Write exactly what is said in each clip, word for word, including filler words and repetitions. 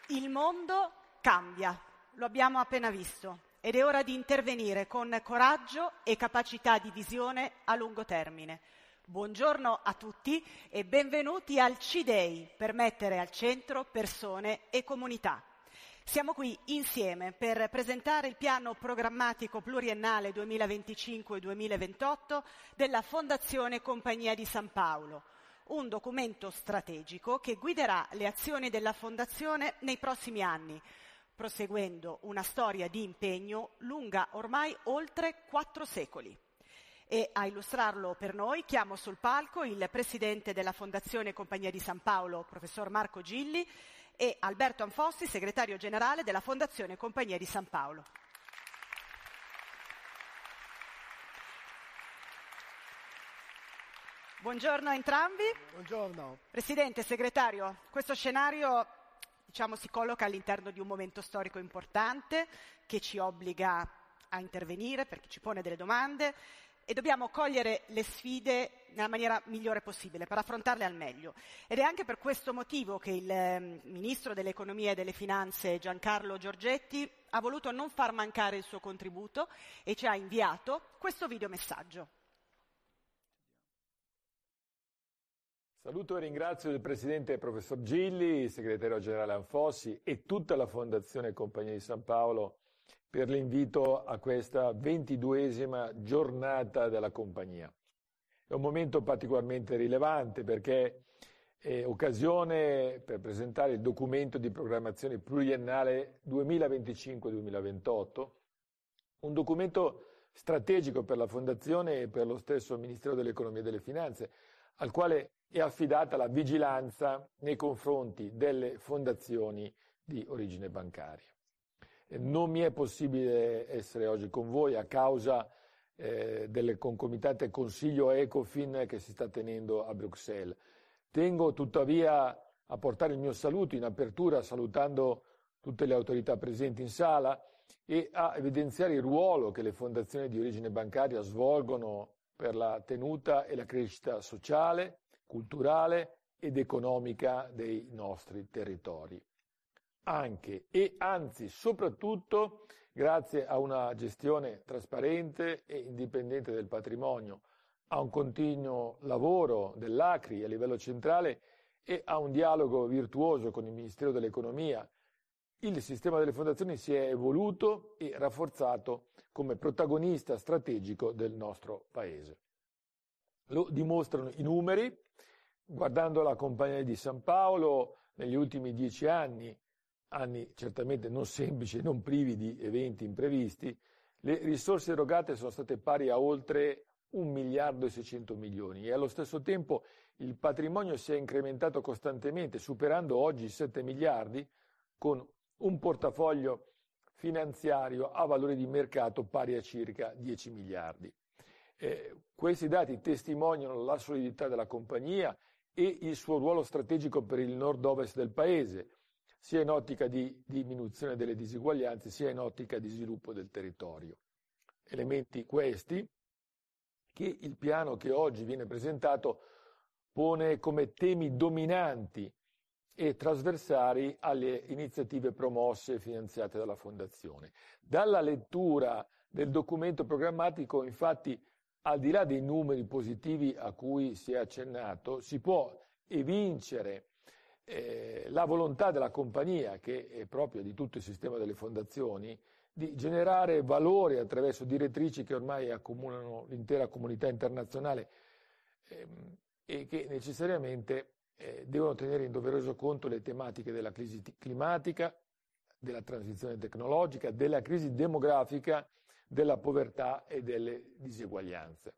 Il mondo cambia, lo abbiamo appena visto, ed è ora di intervenire con coraggio e capacità di visione a lungo termine. Buongiorno a tutti e benvenuti al C-Day per mettere al centro persone e comunità. Siamo qui insieme per presentare il piano programmatico pluriennale duemilaventicinque duemilaventotto della Fondazione Compagnia di San Paolo, un documento strategico che guiderà le azioni della Fondazione nei prossimi anni, proseguendo una storia di impegno lunga ormai oltre quattro secoli. E a illustrarlo per noi chiamo sul palco il presidente della Fondazione Compagnia di San Paolo, professor Marco Gilli, e Alberto Anfossi, segretario generale della Fondazione Compagnia di San Paolo. Buongiorno a entrambi. Buongiorno. Presidente, segretario, questo scenario diciamo, si colloca all'interno di un momento storico importante che ci obbliga a intervenire perché ci pone delle domande e dobbiamo cogliere le sfide nella maniera migliore possibile per affrontarle al meglio. Ed è anche per questo motivo che il eh, Ministro dell'Economia e delle Finanze Giancarlo Giorgetti ha voluto non far mancare il suo contributo e ci ha inviato questo videomessaggio. Saluto e ringrazio il Presidente Professor Gilli, il Segretario Generale Anfossi e tutta la Fondazione Compagnia di San Paolo per l'invito a questa ventiduesima giornata della Compagnia. È un momento particolarmente rilevante perché è occasione per presentare il documento di programmazione pluriennale duemilaventicinque duemilaventotto, un documento strategico per la Fondazione e per lo stesso Ministero dell'Economia e delle Finanze, al quale è affidata la vigilanza nei confronti delle fondazioni di origine bancaria. Non mi è possibile essere oggi con voi a causa eh, del concomitante Consiglio Ecofin che si sta tenendo a Bruxelles. Tengo tuttavia a portare il mio saluto in apertura salutando tutte le autorità presenti in sala e a evidenziare il ruolo che le fondazioni di origine bancaria svolgono per la tenuta e la crescita sociale, culturale ed economica dei nostri territori. Anche e anzi soprattutto grazie a una gestione trasparente e indipendente del patrimonio, a un continuo lavoro dell'A C R I a livello centrale e a un dialogo virtuoso con il Ministero dell'Economia, il sistema delle fondazioni si è evoluto e rafforzato come protagonista strategico del nostro Paese. Lo dimostrano i numeri. Guardando la Compagnia di San Paolo, negli ultimi dieci anni, anni certamente non semplici e non privi di eventi imprevisti, le risorse erogate sono state pari a oltre un miliardo e seicento milioni e allo stesso tempo il patrimonio si è incrementato costantemente, superando oggi i sette miliardi, con un portafoglio finanziario a valore di mercato pari a circa dieci miliardi. Eh, questi dati testimoniano la solidità della compagnia e il suo ruolo strategico per il nord-ovest del Paese, sia in ottica di diminuzione delle disuguaglianze, sia in ottica di sviluppo del territorio. Elementi questi che il piano che oggi viene presentato pone come temi dominanti e trasversali alle iniziative promosse e finanziate dalla Fondazione. Dalla lettura del documento programmatico, infatti, al di là dei numeri positivi a cui si è accennato, si può evincere eh, la volontà della compagnia, che è propria di tutto il sistema delle fondazioni, di generare valore attraverso direttrici che ormai accomunano l'intera comunità internazionale ehm, e che necessariamente eh, devono tenere in doveroso conto le tematiche della crisi climatica, della transizione tecnologica, della crisi demografica, della povertà e delle diseguaglianze.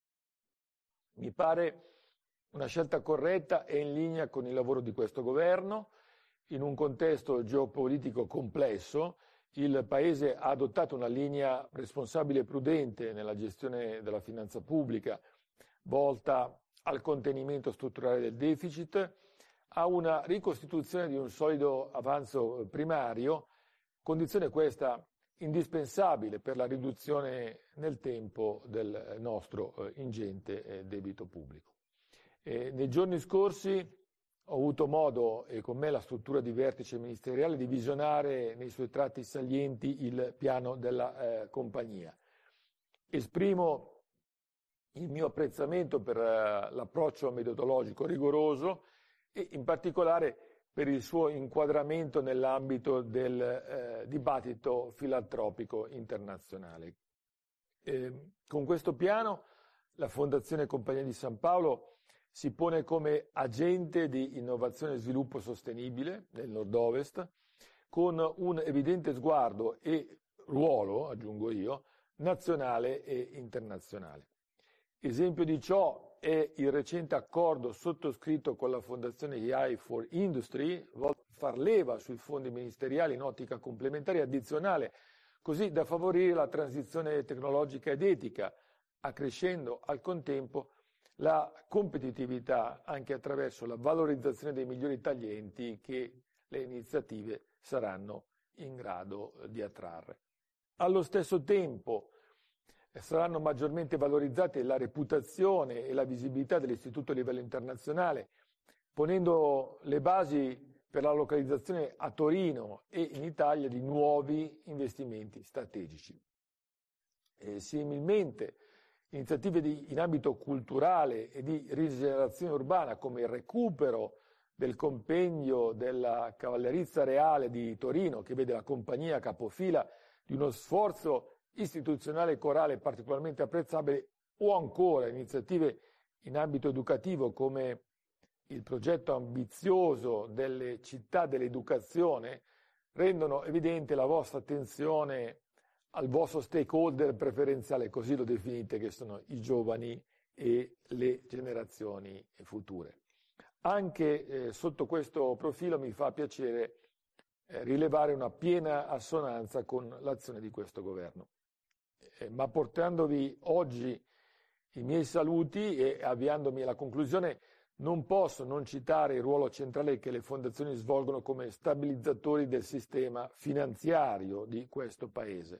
Mi pare una scelta corretta e in linea con il lavoro di questo governo. In un contesto geopolitico complesso, il Paese ha adottato una linea responsabile e prudente nella gestione della finanza pubblica, volta al contenimento strutturale del deficit, a una ricostituzione di un solido avanzo primario, condizione questa indispensabile per la riduzione nel tempo del nostro eh, ingente eh, debito pubblico. Eh, nei giorni scorsi ho avuto modo, e con me la struttura di vertice ministeriale, di visionare nei suoi tratti salienti il piano della eh, compagnia. Esprimo il mio apprezzamento per uh, l'approccio metodologico rigoroso e in particolare per il suo inquadramento nell'ambito del eh, dibattito filantropico internazionale. Eh, con questo piano la Fondazione Compagnia di San Paolo si pone come agente di innovazione e sviluppo sostenibile nel nord-ovest, con un evidente sguardo e ruolo, aggiungo io, nazionale e internazionale. Esempio di ciò è il recente accordo sottoscritto con la Fondazione A I for Industry, volto a far leva sui fondi ministeriali in ottica complementare e addizionale, così da favorire la transizione tecnologica ed etica, accrescendo al contempo la competitività anche attraverso la valorizzazione dei migliori talenti che le iniziative saranno in grado di attrarre. Allo stesso tempo saranno maggiormente valorizzate la reputazione e la visibilità dell'istituto a livello internazionale, ponendo le basi per la localizzazione a Torino e in Italia di nuovi investimenti strategici. E similmente, iniziative di, in ambito culturale e di rigenerazione urbana, come il recupero del compendio della Cavallerizza Reale di Torino, che vede la compagnia capofila di uno sforzo istituzionale corale particolarmente apprezzabile, o ancora iniziative in ambito educativo come il progetto ambizioso delle città dell'educazione, rendono evidente la vostra attenzione al vostro stakeholder preferenziale, così lo definite, che sono i giovani e le generazioni future. Anche eh, sotto questo profilo mi fa piacere eh, rilevare una piena assonanza con l'azione di questo governo. Eh, ma portandovi oggi i miei saluti e avviandomi alla conclusione, non posso non citare il ruolo centrale che le fondazioni svolgono come stabilizzatori del sistema finanziario di questo Paese.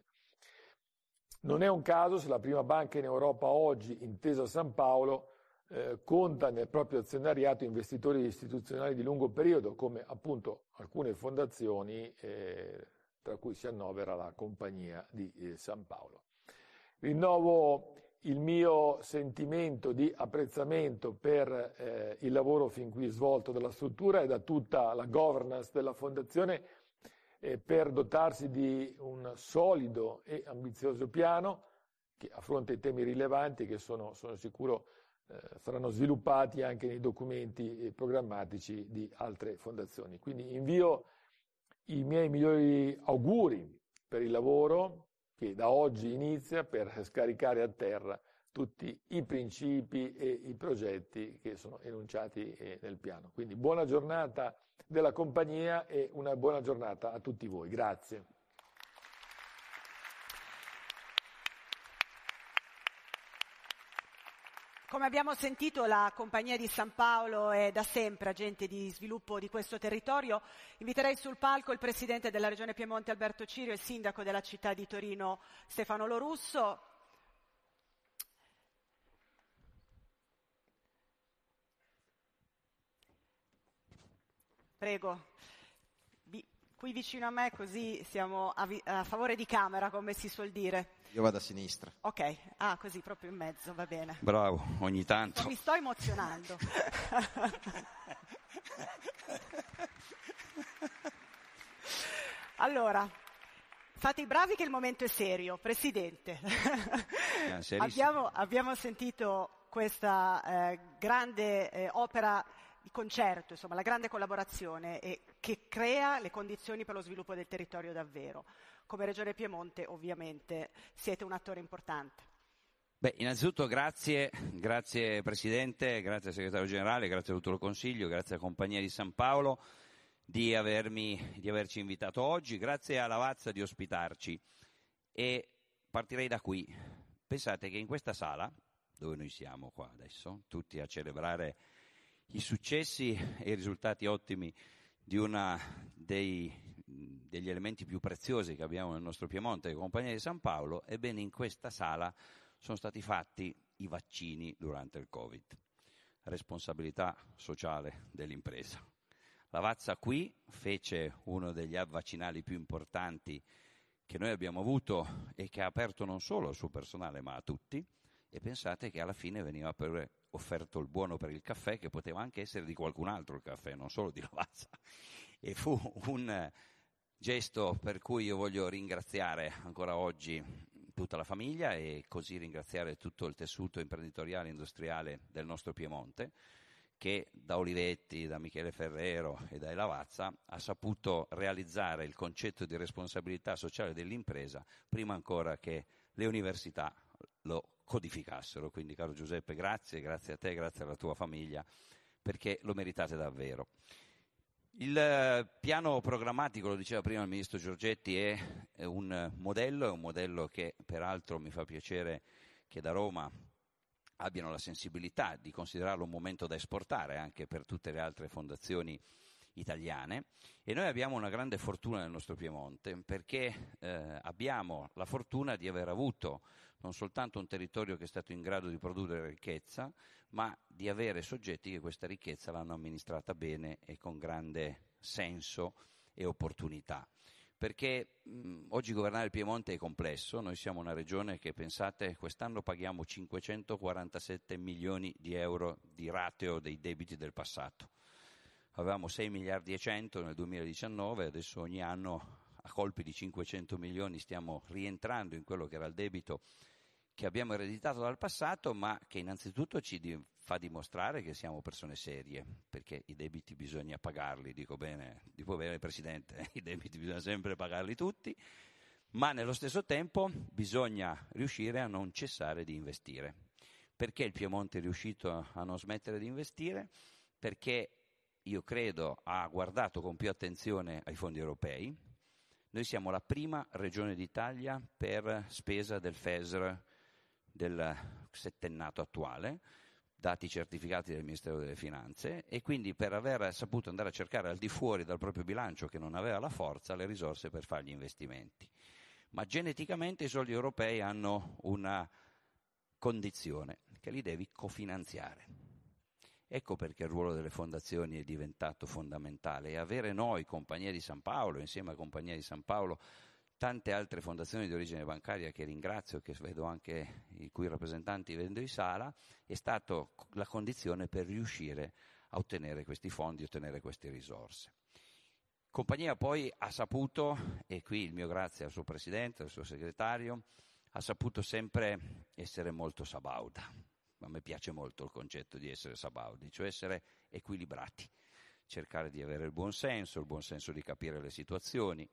Non è un caso se la prima banca in Europa oggi, Intesa San Paolo, eh, conta nel proprio azionariato investitori istituzionali di lungo periodo, come appunto alcune fondazioni, eh, tra cui si annovera la Compagnia di eh, San Paolo. Rinnovo il mio sentimento di apprezzamento per eh, il lavoro fin qui svolto dalla struttura e da tutta la governance della Fondazione eh, per dotarsi di un solido e ambizioso piano che affronta i temi rilevanti che sono, sono sicuro eh, saranno sviluppati anche nei documenti programmatici di altre fondazioni. Quindi invio i miei migliori auguri per il lavoro che da oggi inizia per scaricare a terra tutti i principi e i progetti che sono enunciati nel piano. Quindi buona giornata della compagnia e una buona giornata a tutti voi. Grazie. Come abbiamo sentito, la Compagnia di San Paolo è da sempre agente di sviluppo di questo territorio. Inviterei sul palco il Presidente della Regione Piemonte Alberto Cirio e il Sindaco della città di Torino Stefano Lorusso. Prego, qui vicino a me, così siamo a, vi- a favore di camera, come si suol dire. Io vado a sinistra. Ok, ah, così proprio in mezzo, va bene. Bravo, ogni tanto. Mi sto emozionando. Allora, fate i bravi che il momento è serio. Presidente, abbiamo, abbiamo sentito questa eh, grande eh, opera di concerto, insomma, la grande collaborazione eh, che crea le condizioni per lo sviluppo del territorio davvero. Come Regione Piemonte, ovviamente, siete un attore importante. Beh, innanzitutto grazie, grazie Presidente, grazie al Segretario Generale, grazie a tutto il Consiglio, grazie alla Compagnia di San Paolo di, avermi, di averci invitato oggi, grazie a Lavazza di ospitarci. E partirei da qui. Pensate che in questa sala, dove noi siamo qua adesso, tutti a celebrare i successi e i risultati ottimi di una dei, degli elementi più preziosi che abbiamo nel nostro Piemonte, la Compagnia di San Paolo, ebbene in questa sala sono stati fatti i vaccini durante il Covid. responsabilità sociale dell'impresa. Lavazza qui fece uno degli hub vaccinali più importanti che noi abbiamo avuto e che ha aperto non solo al suo personale ma a tutti, e pensate che alla fine veniva per, offerto il buono per il caffè, che poteva anche essere di qualcun altro il caffè, non solo di Lavazza, e fu un gesto per cui io voglio ringraziare ancora oggi tutta la famiglia e così ringraziare tutto il tessuto imprenditoriale e industriale del nostro Piemonte, che da Olivetti, da Michele Ferrero e da Lavazza ha saputo realizzare il concetto di responsabilità sociale dell'impresa prima ancora che le università lo codificassero. Quindi, caro Giuseppe, grazie, grazie a te, grazie alla tua famiglia, perché lo meritate davvero. Il piano programmatico, lo diceva prima il ministro Giorgetti, è, è un modello, è un modello che peraltro mi fa piacere che da Roma abbiano la sensibilità di considerarlo un momento da esportare anche per tutte le altre fondazioni italiane, e noi abbiamo una grande fortuna nel nostro Piemonte perché eh, abbiamo la fortuna di aver avuto non soltanto un territorio che è stato in grado di produrre ricchezza, ma di avere soggetti che questa ricchezza l'hanno amministrata bene e con grande senso e opportunità. Perché mh, oggi governare il Piemonte è complesso. Noi siamo una regione che, pensate, quest'anno paghiamo cinquecentoquarantasette milioni di euro di rateo dei debiti del passato. Avevamo sei miliardi e cento nel duemiladiciannove, adesso ogni anno a colpi di cinquecento milioni stiamo rientrando in quello che era il debito che abbiamo ereditato dal passato, ma che innanzitutto ci di, fa dimostrare che siamo persone serie, perché i debiti bisogna pagarli, dico bene, dico bene Presidente, i debiti bisogna sempre pagarli tutti, ma nello stesso tempo bisogna riuscire a non cessare di investire. Perché il Piemonte è riuscito a non smettere di investire? Perché io credo ha guardato con più attenzione ai fondi europei. Noi siamo la prima regione d'Italia per spesa del F E S R del settennato attuale, dati certificati del Ministero delle Finanze, e quindi per aver saputo andare a cercare al di fuori dal proprio bilancio, che non aveva la forza, le risorse per fare gli investimenti. Ma geneticamente i soldi europei hanno una condizione, che li devi cofinanziare. Ecco perché il ruolo delle fondazioni è diventato fondamentale, e avere noi, Compagnia di San Paolo, insieme a Compagnia di San Paolo, tante altre fondazioni di origine bancaria che ringrazio, che vedo anche i cui rappresentanti vedo in sala, è stata la condizione per riuscire a ottenere questi fondi, ottenere queste risorse. Compagnia poi ha saputo, e qui il mio grazie al suo presidente, al suo segretario, ha saputo sempre essere molto sabauda. A me piace molto il concetto di essere sabaudi, cioè essere equilibrati, cercare di avere il buon senso, il buon senso di capire le situazioni,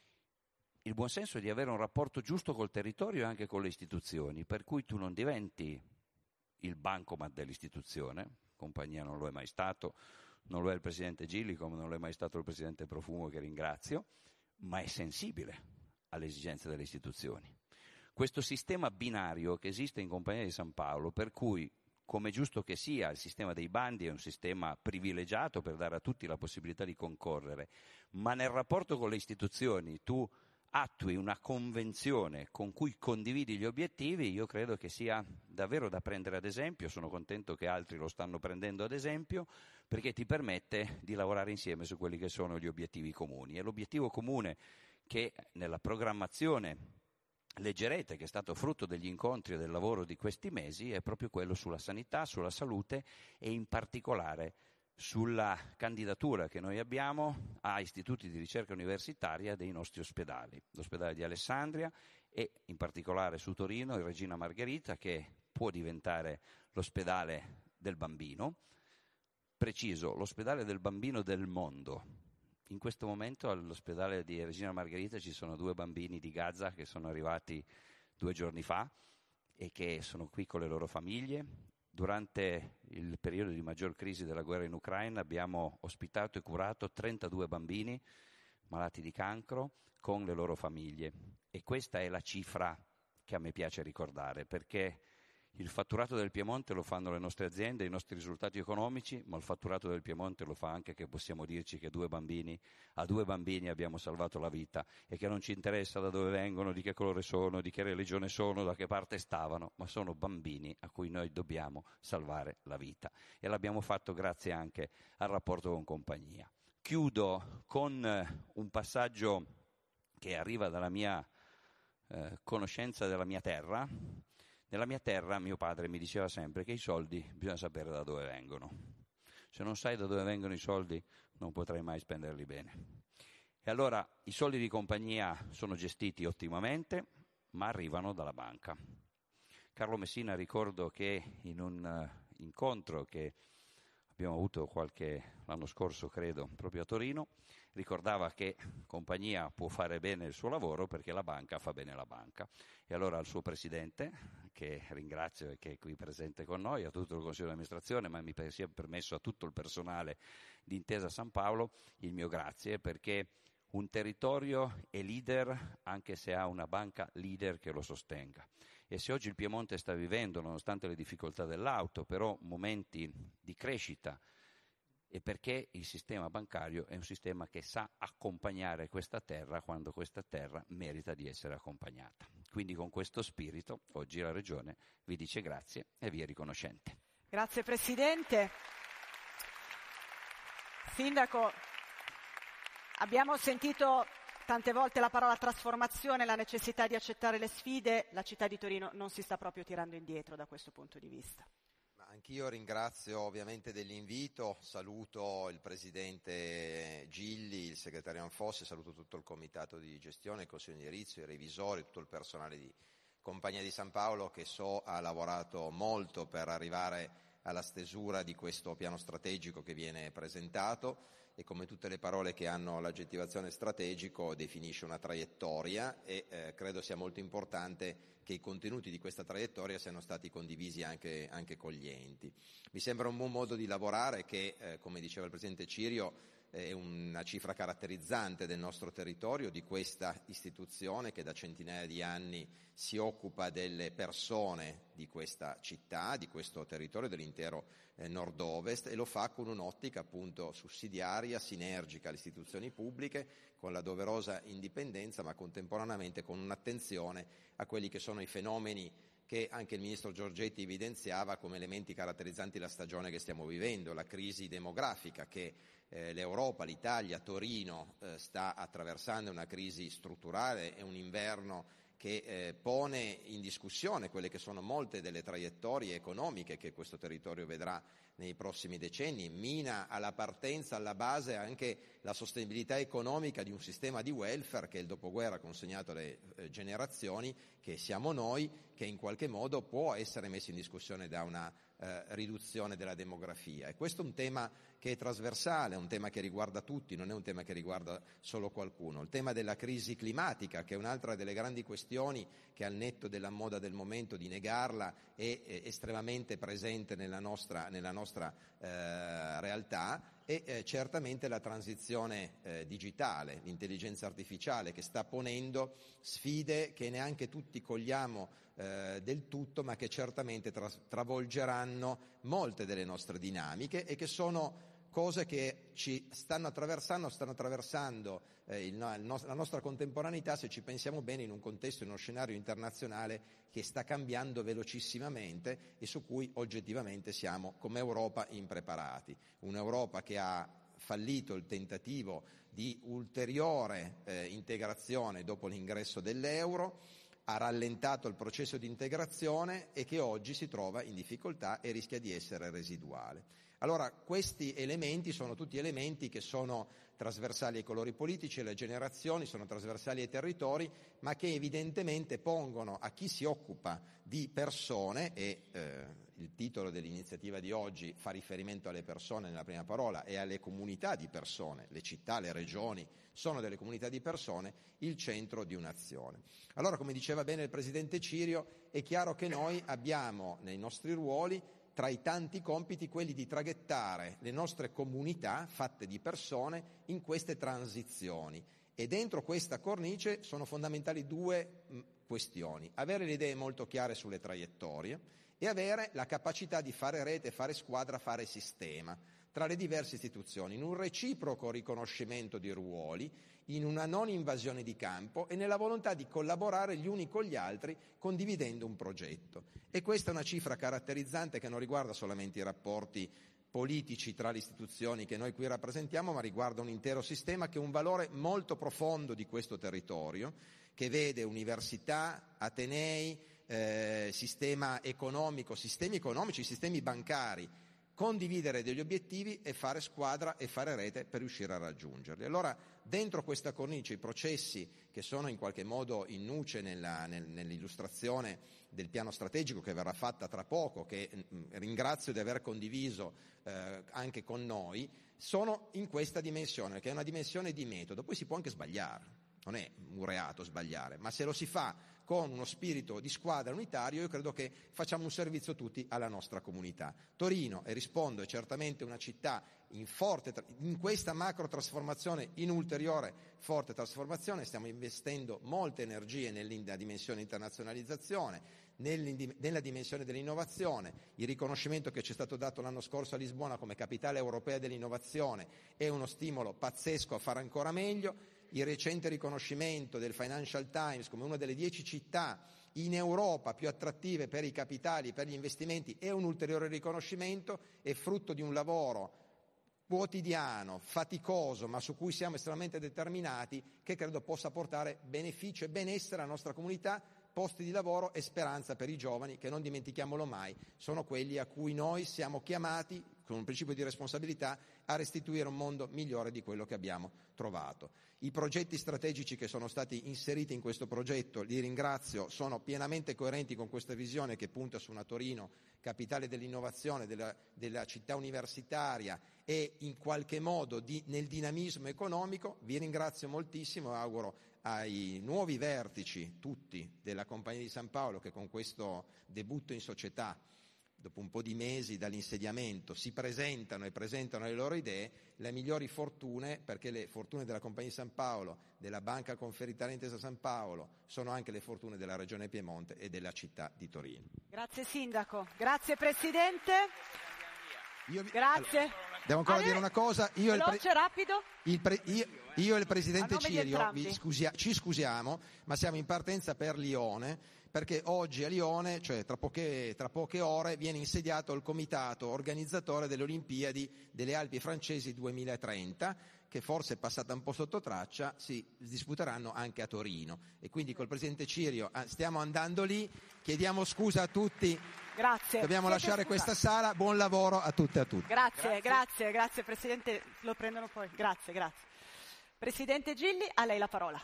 il buon senso di avere un rapporto giusto col territorio e anche con le istituzioni, per cui tu non diventi il bancomat dell'istituzione. Compagnia non lo è mai stato, non lo è il Presidente Gilli, come non lo è mai stato il Presidente Profumo, che ringrazio, ma è sensibile alle esigenze delle istituzioni. Questo sistema binario che esiste in Compagnia di San Paolo, per cui, come giusto che sia, il sistema dei bandi è un sistema privilegiato per dare a tutti la possibilità di concorrere, ma nel rapporto con le istituzioni tu attui una convenzione con cui condividi gli obiettivi, io credo che sia davvero da prendere ad esempio. Sono contento che altri lo stanno prendendo ad esempio, perché ti permette di lavorare insieme su quelli che sono gli obiettivi comuni. E l'obiettivo comune che nella programmazione leggerete, che è stato frutto degli incontri e del lavoro di questi mesi, è proprio quello sulla sanità, sulla salute e in particolare sulla candidatura che noi abbiamo a istituti di ricerca universitaria dei nostri ospedali, l'ospedale di Alessandria e in particolare su Torino il Regina Margherita, che può diventare l'ospedale del bambino, preciso, l'ospedale del bambino del mondo. In questo momento all'ospedale di Regina Margherita ci sono due bambini di Gaza che sono arrivati due giorni fa e che sono qui con le loro famiglie. Durante il periodo di maggior crisi della guerra in Ucraina abbiamo ospitato e curato trentadue bambini malati di cancro con le loro famiglie, e questa è la cifra che a me piace ricordare, perché Il fatturato del Piemonte lo fanno le nostre aziende, i nostri risultati economici, ma il fatturato del Piemonte lo fa anche che possiamo dirci che due bambini, a due bambini abbiamo salvato la vita e che non ci interessa da dove vengono, di che colore sono, di che religione sono, da che parte stavano, ma sono bambini a cui noi dobbiamo salvare la vita. E l'abbiamo fatto grazie anche al rapporto con compagnia. Chiudo con un passaggio che arriva dalla mia eh, conoscenza della mia terra. Nella mia terra mio padre mi diceva sempre che i soldi bisogna sapere da dove vengono. Se non sai da dove vengono i soldi non potrai mai spenderli bene. E allora i soldi di compagnia sono gestiti ottimamente, ma arrivano dalla banca. Carlo Messina, ricordo che in un uh, incontro che abbiamo avuto qualche l'anno scorso, credo, proprio a Torino, ricordava che compagnia può fare bene il suo lavoro perché la banca fa bene la banca. E allora al suo presidente, che ringrazio e che è qui presente con noi, a tutto il consiglio di amministrazione, ma mi sia permesso a tutto il personale di Intesa San Paolo, il mio grazie, perché un territorio è leader anche se ha una banca leader che lo sostenga. E se oggi il Piemonte sta vivendo, nonostante le difficoltà dell'auto, però momenti di crescita, è perché il sistema bancario è un sistema che sa accompagnare questa terra quando questa terra merita di essere accompagnata. Quindi con questo spirito oggi la Regione vi dice grazie e vi è riconoscente. Grazie Presidente. Sindaco, abbiamo sentito tante volte la parola trasformazione, la necessità di accettare le sfide. La città di Torino non si sta proprio tirando indietro da questo punto di vista. Anch'io ringrazio ovviamente dell'invito, saluto il Presidente Gilli, il Segretario Anfossi, saluto tutto il Comitato di Gestione, il Consiglio di Indirizzo, i revisori, tutto il personale di Compagnia di San Paolo che so ha lavorato molto per arrivare alla stesura di questo piano strategico che viene presentato e come tutte le parole che hanno l'aggettivazione strategico definisce una traiettoria e eh, credo sia molto importante che i contenuti di questa traiettoria siano stati condivisi anche, anche con gli enti. Mi sembra un buon modo di lavorare che, eh, come diceva il Presidente Cirio, è una cifra caratterizzante del nostro territorio, di questa istituzione che da centinaia di anni si occupa delle persone di questa città, di questo territorio, dell'intero eh, nord-ovest e lo fa con un'ottica appunto sussidiaria, sinergica alle istituzioni pubbliche, con la doverosa indipendenza ma contemporaneamente con un'attenzione a quelli che sono i fenomeni che anche il Ministro Giorgetti evidenziava come elementi caratterizzanti la stagione che stiamo vivendo, la crisi demografica che eh, l'Europa, l'Italia, Torino eh, sta attraversando, una crisi strutturale, è un inverno che eh, pone in discussione quelle che sono molte delle traiettorie economiche che questo territorio vedrà nei prossimi decenni, mina alla partenza, alla base anche la sostenibilità economica di un sistema di welfare che il dopoguerra ha consegnato alle eh, generazioni, che siamo noi, che in qualche modo può essere messo in discussione da una eh, riduzione della demografia. E questo è un tema che è trasversale, è un tema che riguarda tutti, non è un tema che riguarda solo qualcuno. Il tema della crisi climatica, che è un'altra delle grandi questioni che al netto della moda del momento di negarla è, è estremamente presente nella nostra, nella nostra eh, realtà, e eh, certamente la transizione eh, digitale, l'intelligenza artificiale che sta ponendo sfide che neanche tutti cogliamo eh, del tutto, ma che certamente tra- travolgeranno molte delle nostre dinamiche e che sono cose che ci stanno attraversando, stanno attraversando eh, il, il no- la nostra contemporaneità, se ci pensiamo bene, in un contesto, in uno scenario internazionale che sta cambiando velocissimamente e su cui oggettivamente siamo come Europa impreparati. Un'Europa che ha fallito il tentativo di ulteriore eh, integrazione dopo l'ingresso dell'euro, ha rallentato il processo di integrazione e che oggi si trova in difficoltà e rischia di essere residuale. Allora, questi elementi sono tutti elementi che sono trasversali ai colori politici, alle generazioni, sono trasversali ai territori, ma che evidentemente pongono a chi si occupa di persone, e eh, il titolo dell'iniziativa di oggi fa riferimento alle persone nella prima parola e alle comunità di persone, le città, le regioni sono delle comunità di persone, il centro di un'azione. Allora, come diceva bene il Presidente Cirio, è chiaro che noi abbiamo nei nostri ruoli tra i tanti compiti quelli di traghettare le nostre comunità fatte di persone in queste transizioni e dentro questa cornice sono fondamentali due mh, questioni: avere le idee molto chiare sulle traiettorie e avere la capacità di fare rete, fare squadra, fare sistema tra le diverse istituzioni, in un reciproco riconoscimento di ruoli, in una non invasione di campo e nella volontà di collaborare gli uni con gli altri condividendo un progetto. E questa è una cifra caratterizzante che non riguarda solamente i rapporti politici tra le istituzioni che noi qui rappresentiamo, ma riguarda un intero sistema che è un valore molto profondo di questo territorio, che vede università, atenei, eh, sistema economico, sistemi economici, sistemi bancari, condividere degli obiettivi e fare squadra e fare rete per riuscire a raggiungerli. Allora, dentro questa cornice, i processi che sono in qualche modo in nuce nella, nel, nell'illustrazione del piano strategico che verrà fatta tra poco, che mh, ringrazio di aver condiviso eh, anche con noi, sono in questa dimensione, che è una dimensione di metodo. Poi si può anche sbagliare, non è un reato sbagliare, ma se lo si fa con uno spirito di squadra unitario, io credo che facciamo un servizio tutti alla nostra comunità. Torino, e rispondo, è certamente una città in forte, in questa macro trasformazione, in ulteriore forte trasformazione, stiamo investendo molte energie nella dimensione internazionalizzazione, nella dimensione dell'innovazione. Il riconoscimento che ci è stato dato l'anno scorso a Lisbona come capitale europea dell'innovazione è uno stimolo pazzesco a fare ancora meglio. Il recente riconoscimento del Financial Times come una delle dieci città in Europa più attrattive per i capitali e per gli investimenti è un ulteriore riconoscimento, è frutto di un lavoro quotidiano, faticoso, ma su cui siamo estremamente determinati, che credo possa portare beneficio e benessere alla nostra comunità, posti di lavoro e speranza per i giovani, che non dimentichiamolo mai, sono quelli a cui noi siamo chiamati, con un principio di responsabilità, a restituire un mondo migliore di quello che abbiamo trovato. I progetti strategici che sono stati inseriti in questo progetto, li ringrazio, sono pienamente coerenti con questa visione che punta su una Torino capitale dell'innovazione, della, della città universitaria e in qualche modo di, nel dinamismo economico. Vi ringrazio moltissimo e auguro ai nuovi vertici, tutti, della Compagnia di San Paolo, che con questo debutto in società, dopo un po' di mesi dall'insediamento, si presentano e presentano le loro idee, le migliori fortune, perché le fortune della Compagnia di San Paolo, della Banca Conferittaria Intesa San Paolo, sono anche le fortune della Regione Piemonte e della città di Torino. Grazie Sindaco, grazie Presidente. Io vi... Grazie. Allora, devo ancora Ale, dire una cosa. Io veloce, il pre... rapido. Il pre... io, io e il Presidente Cirio vi scusia... ci scusiamo, ma siamo in partenza per Lione, perché oggi a Lione, cioè tra poche, tra poche ore, viene insediato il comitato organizzatore delle Olimpiadi delle Alpi francesi duemilatrenta, che forse è passata un po' sotto traccia, si disputeranno anche a Torino. E quindi col Presidente Cirio stiamo andando lì, chiediamo scusa a tutti. Grazie. Dobbiamo Siete lasciare scusati. questa sala, buon lavoro a tutte e a tutti. Grazie, grazie, grazie, grazie Presidente, lo prendono poi. Grazie, grazie. Presidente Gilli, a lei la parola.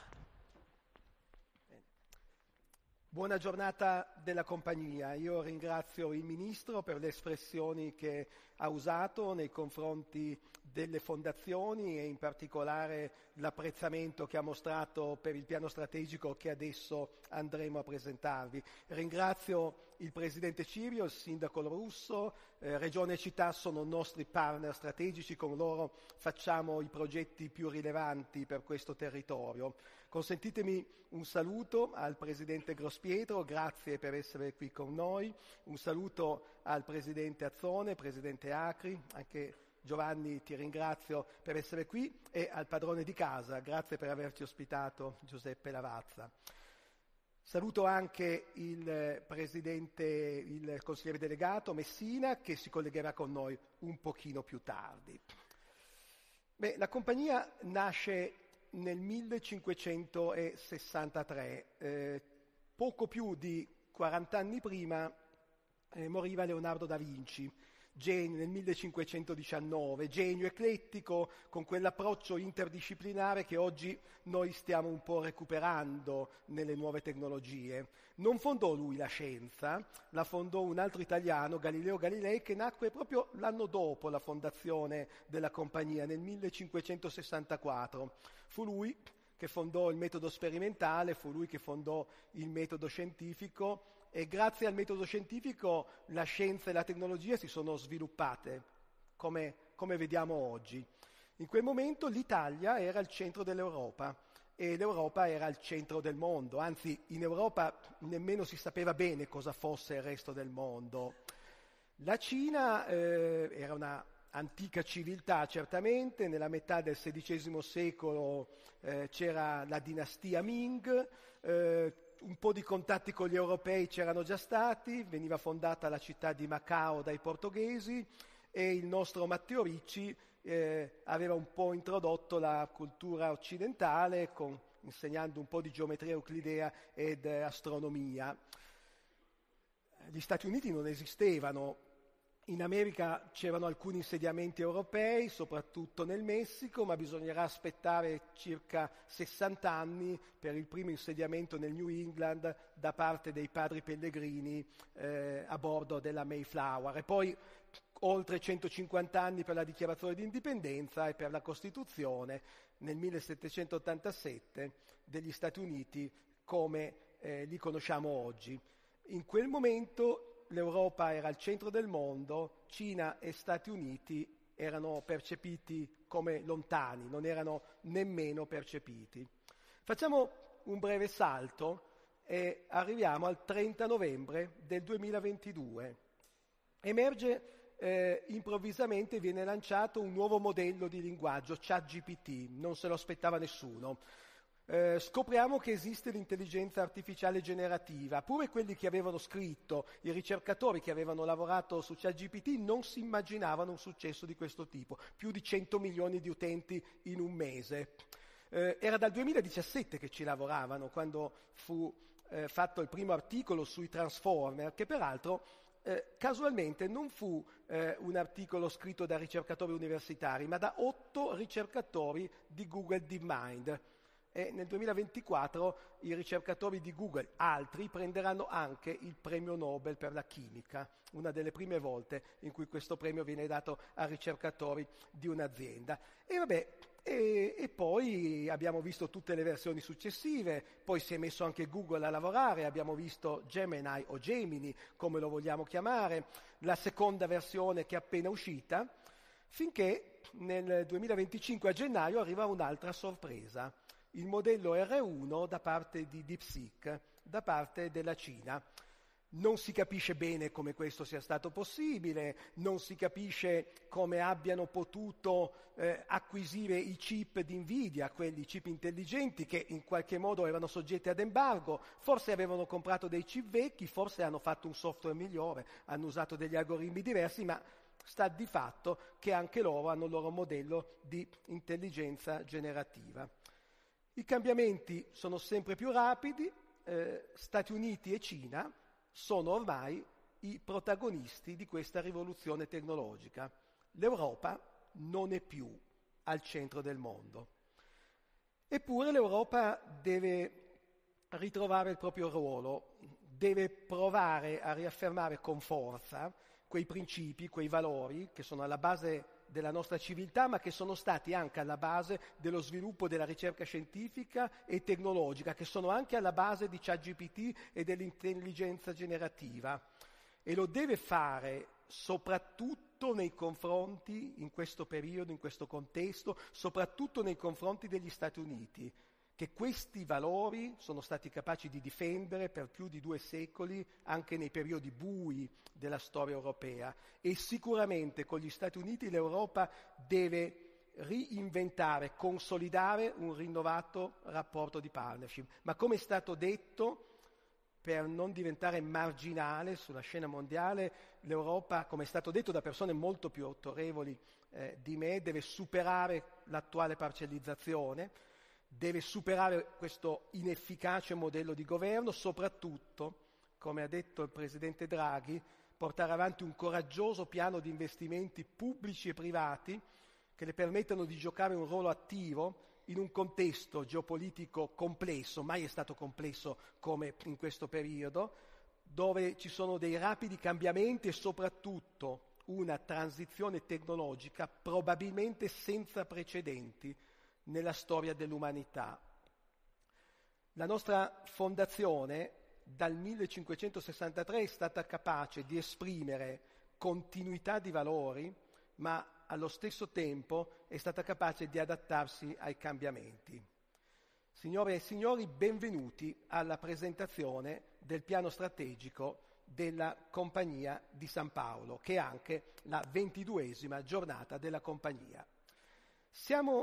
Buona giornata della compagnia. Io ringrazio il Ministro per le espressioni che ha usato nei confronti delle fondazioni e in particolare l'apprezzamento che ha mostrato per il piano strategico che adesso andremo a presentarvi. Ringrazio il Presidente Cirio, il Sindaco Russo, eh, Regione e Città sono nostri partner strategici, con loro facciamo i progetti più rilevanti per questo territorio. Consentitemi un saluto al Presidente Grospietro, grazie per essere qui con noi, un saluto al Presidente Azzone, Presidente Acri, anche Giovanni ti ringrazio per essere qui, e al padrone di casa, grazie per averci ospitato, Giuseppe Lavazza. Saluto anche il Presidente, il consigliere delegato Messina, che si collegherà con noi un pochino più tardi. Beh, la compagnia nasce nel millecinquecentosessantatré, eh, poco più di quaranta anni prima eh, moriva Leonardo da Vinci, genio nel millecinquecentodiciannove, genio eclettico con quell'approccio interdisciplinare che oggi noi stiamo un po' recuperando nelle nuove tecnologie. Non fondò lui la scienza, la fondò un altro italiano, Galileo Galilei, che nacque proprio l'anno dopo la fondazione della compagnia, nel millecinquecentosessantaquattro. Fu lui che fondò il metodo sperimentale, fu lui che fondò il metodo scientifico, e grazie al metodo scientifico la scienza e la tecnologia si sono sviluppate, come, come vediamo oggi. In quel momento l'Italia era il centro dell'Europa e l'Europa era al centro del mondo, anzi in Europa nemmeno si sapeva bene cosa fosse il resto del mondo. La Cina eh, era una antica civiltà certamente, nella metà del sedicesimo secolo eh, c'era la dinastia Ming, eh, un po' di contatti con gli europei c'erano già stati, veniva fondata la città di Macao dai portoghesi e il nostro Matteo Ricci eh, aveva un po' introdotto la cultura occidentale con, insegnando un po' di geometria euclidea ed eh, astronomia. Gli Stati Uniti non esistevano. In America c'erano alcuni insediamenti europei, soprattutto nel Messico, ma bisognerà aspettare circa sessanta anni per il primo insediamento nel New England da parte dei padri pellegrini eh, a bordo della Mayflower. E poi oltre centocinquanta anni per la dichiarazione di indipendenza e per la Costituzione nel millesettecentottantasette degli Stati Uniti come eh, li conosciamo oggi. In quel momento l'Europa era al centro del mondo, Cina e Stati Uniti erano percepiti come lontani, non erano nemmeno percepiti. Facciamo un breve salto e arriviamo al trenta novembre del duemilaventidue. Emerge eh, improvvisamente, viene lanciato un nuovo modello di linguaggio, ChatGPT, non se lo aspettava nessuno. Eh, scopriamo che esiste l'intelligenza artificiale generativa. Pure quelli che avevano scritto, i ricercatori che avevano lavorato su ChatGPT, non si immaginavano un successo di questo tipo. Più di cento milioni di utenti in un mese. Eh, era dal duemiladiciassette che ci lavoravano, quando fu eh, fatto il primo articolo sui Transformer, che peraltro eh, casualmente non fu eh, un articolo scritto da ricercatori universitari, ma da otto ricercatori di Google DeepMind. E nel duemilaventiquattro i ricercatori di Google, altri, prenderanno anche il premio Nobel per la chimica, una delle prime volte in cui questo premio viene dato a ricercatori di un'azienda. E vabbè, e, e poi abbiamo visto tutte le versioni successive, poi si è messo anche Google a lavorare, abbiamo visto Gemini o Gemini, come lo vogliamo chiamare, la seconda versione che è appena uscita, finché nel duemilaventicinque a gennaio arriva un'altra sorpresa. Il modello R uno da parte di DeepSeek, da parte della Cina. Non si capisce bene come questo sia stato possibile, non si capisce come abbiano potuto eh, acquisire i chip di Nvidia, quelli chip intelligenti che in qualche modo erano soggetti ad embargo, forse avevano comprato dei chip vecchi, forse hanno fatto un software migliore, hanno usato degli algoritmi diversi, ma sta di fatto che anche loro hanno il loro modello di intelligenza generativa. I cambiamenti sono sempre più rapidi, eh, Stati Uniti e Cina sono ormai i protagonisti di questa rivoluzione tecnologica. L'Europa non è più al centro del mondo. Eppure l'Europa deve ritrovare il proprio ruolo, deve provare a riaffermare con forza quei principi, quei valori che sono alla base della nostra civiltà, ma che sono stati anche alla base dello sviluppo della ricerca scientifica e tecnologica, che sono anche alla base di ChatGPT e dell'intelligenza generativa. E lo deve fare soprattutto nei confronti, in questo periodo, in questo contesto, soprattutto nei confronti degli Stati Uniti, che questi valori sono stati capaci di difendere per più di due secoli, anche nei periodi bui della storia europea. E sicuramente con gli Stati Uniti l'Europa deve reinventare, consolidare un rinnovato rapporto di partnership. Ma come è stato detto, per non diventare marginale sulla scena mondiale, l'Europa, come è stato detto da persone molto più autorevoli eh, di me, deve superare l'attuale parcellizzazione, deve superare questo inefficace modello di governo, soprattutto, come ha detto il Presidente Draghi, portare avanti un coraggioso piano di investimenti pubblici e privati che le permettano di giocare un ruolo attivo in un contesto geopolitico complesso, mai è stato complesso come in questo periodo, dove ci sono dei rapidi cambiamenti e soprattutto una transizione tecnologica probabilmente senza precedenti nella storia dell'umanità. La nostra fondazione dal millecinquecentosessantatré è stata capace di esprimere continuità di valori, ma allo stesso tempo è stata capace di adattarsi ai cambiamenti. Signore e signori, benvenuti alla presentazione del piano strategico della Compagnia di San Paolo, che è anche la ventiduesima giornata della Compagnia. Siamo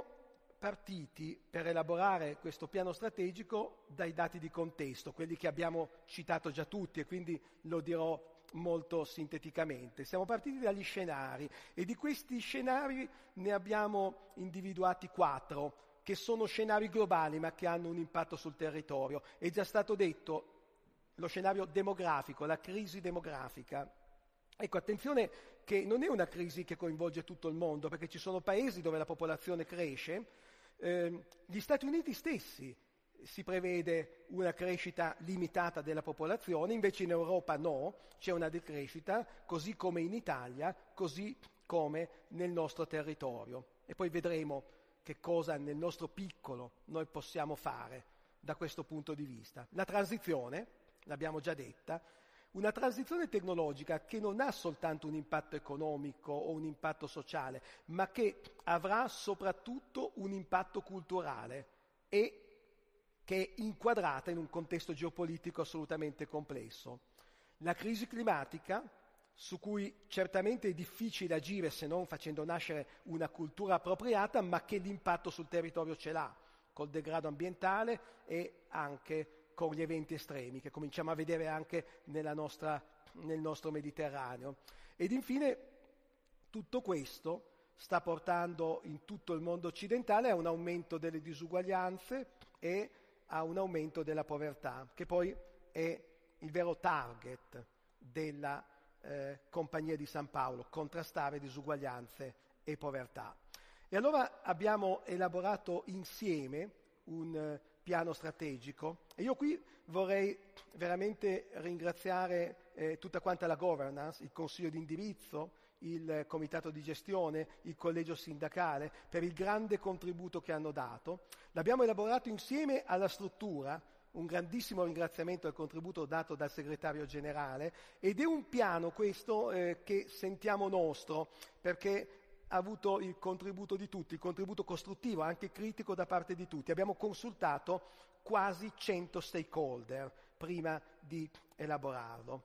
partiti per elaborare questo piano strategico dai dati di contesto, quelli che abbiamo citato già tutti, e quindi lo dirò molto sinteticamente. Siamo partiti dagli scenari e di questi scenari ne abbiamo individuati quattro, che sono scenari globali ma che hanno un impatto sul territorio. È già stato detto lo scenario demografico, la crisi demografica. Ecco, attenzione che non è una crisi che coinvolge tutto il mondo, perché ci sono paesi dove la popolazione cresce. Eh, gli Stati Uniti stessi si prevede una crescita limitata della popolazione, invece in Europa no, c'è una decrescita, così come in Italia, così come nel nostro territorio. E poi vedremo che cosa nel nostro piccolo noi possiamo fare da questo punto di vista. La transizione, l'abbiamo già detta, una transizione tecnologica che non ha soltanto un impatto economico o un impatto sociale, ma che avrà soprattutto un impatto culturale e che è inquadrata in un contesto geopolitico assolutamente complesso. La crisi climatica, su cui certamente è difficile agire se non facendo nascere una cultura appropriata, ma che l'impatto sul territorio ce l'ha, col degrado ambientale e anche con gli eventi estremi, che cominciamo a vedere anche nella nostra, nel nostro Mediterraneo. Ed infine tutto questo sta portando in tutto il mondo occidentale a un aumento delle disuguaglianze e a un aumento della povertà, che poi è il vero target della eh, Compagnia di San Paolo, contrastare disuguaglianze e povertà. E allora abbiamo elaborato insieme un eh, piano strategico e io qui vorrei veramente ringraziare eh, tutta quanta la governance, il consiglio di indirizzo, il comitato di gestione, il collegio sindacale, per il grande contributo che hanno dato. L'abbiamo elaborato insieme alla struttura, un grandissimo ringraziamento al contributo dato dal segretario generale, ed è un piano questo eh, che sentiamo nostro, perché ha avuto il contributo di tutti, il contributo costruttivo, anche critico da parte di tutti. Abbiamo consultato quasi cento stakeholder prima di elaborarlo.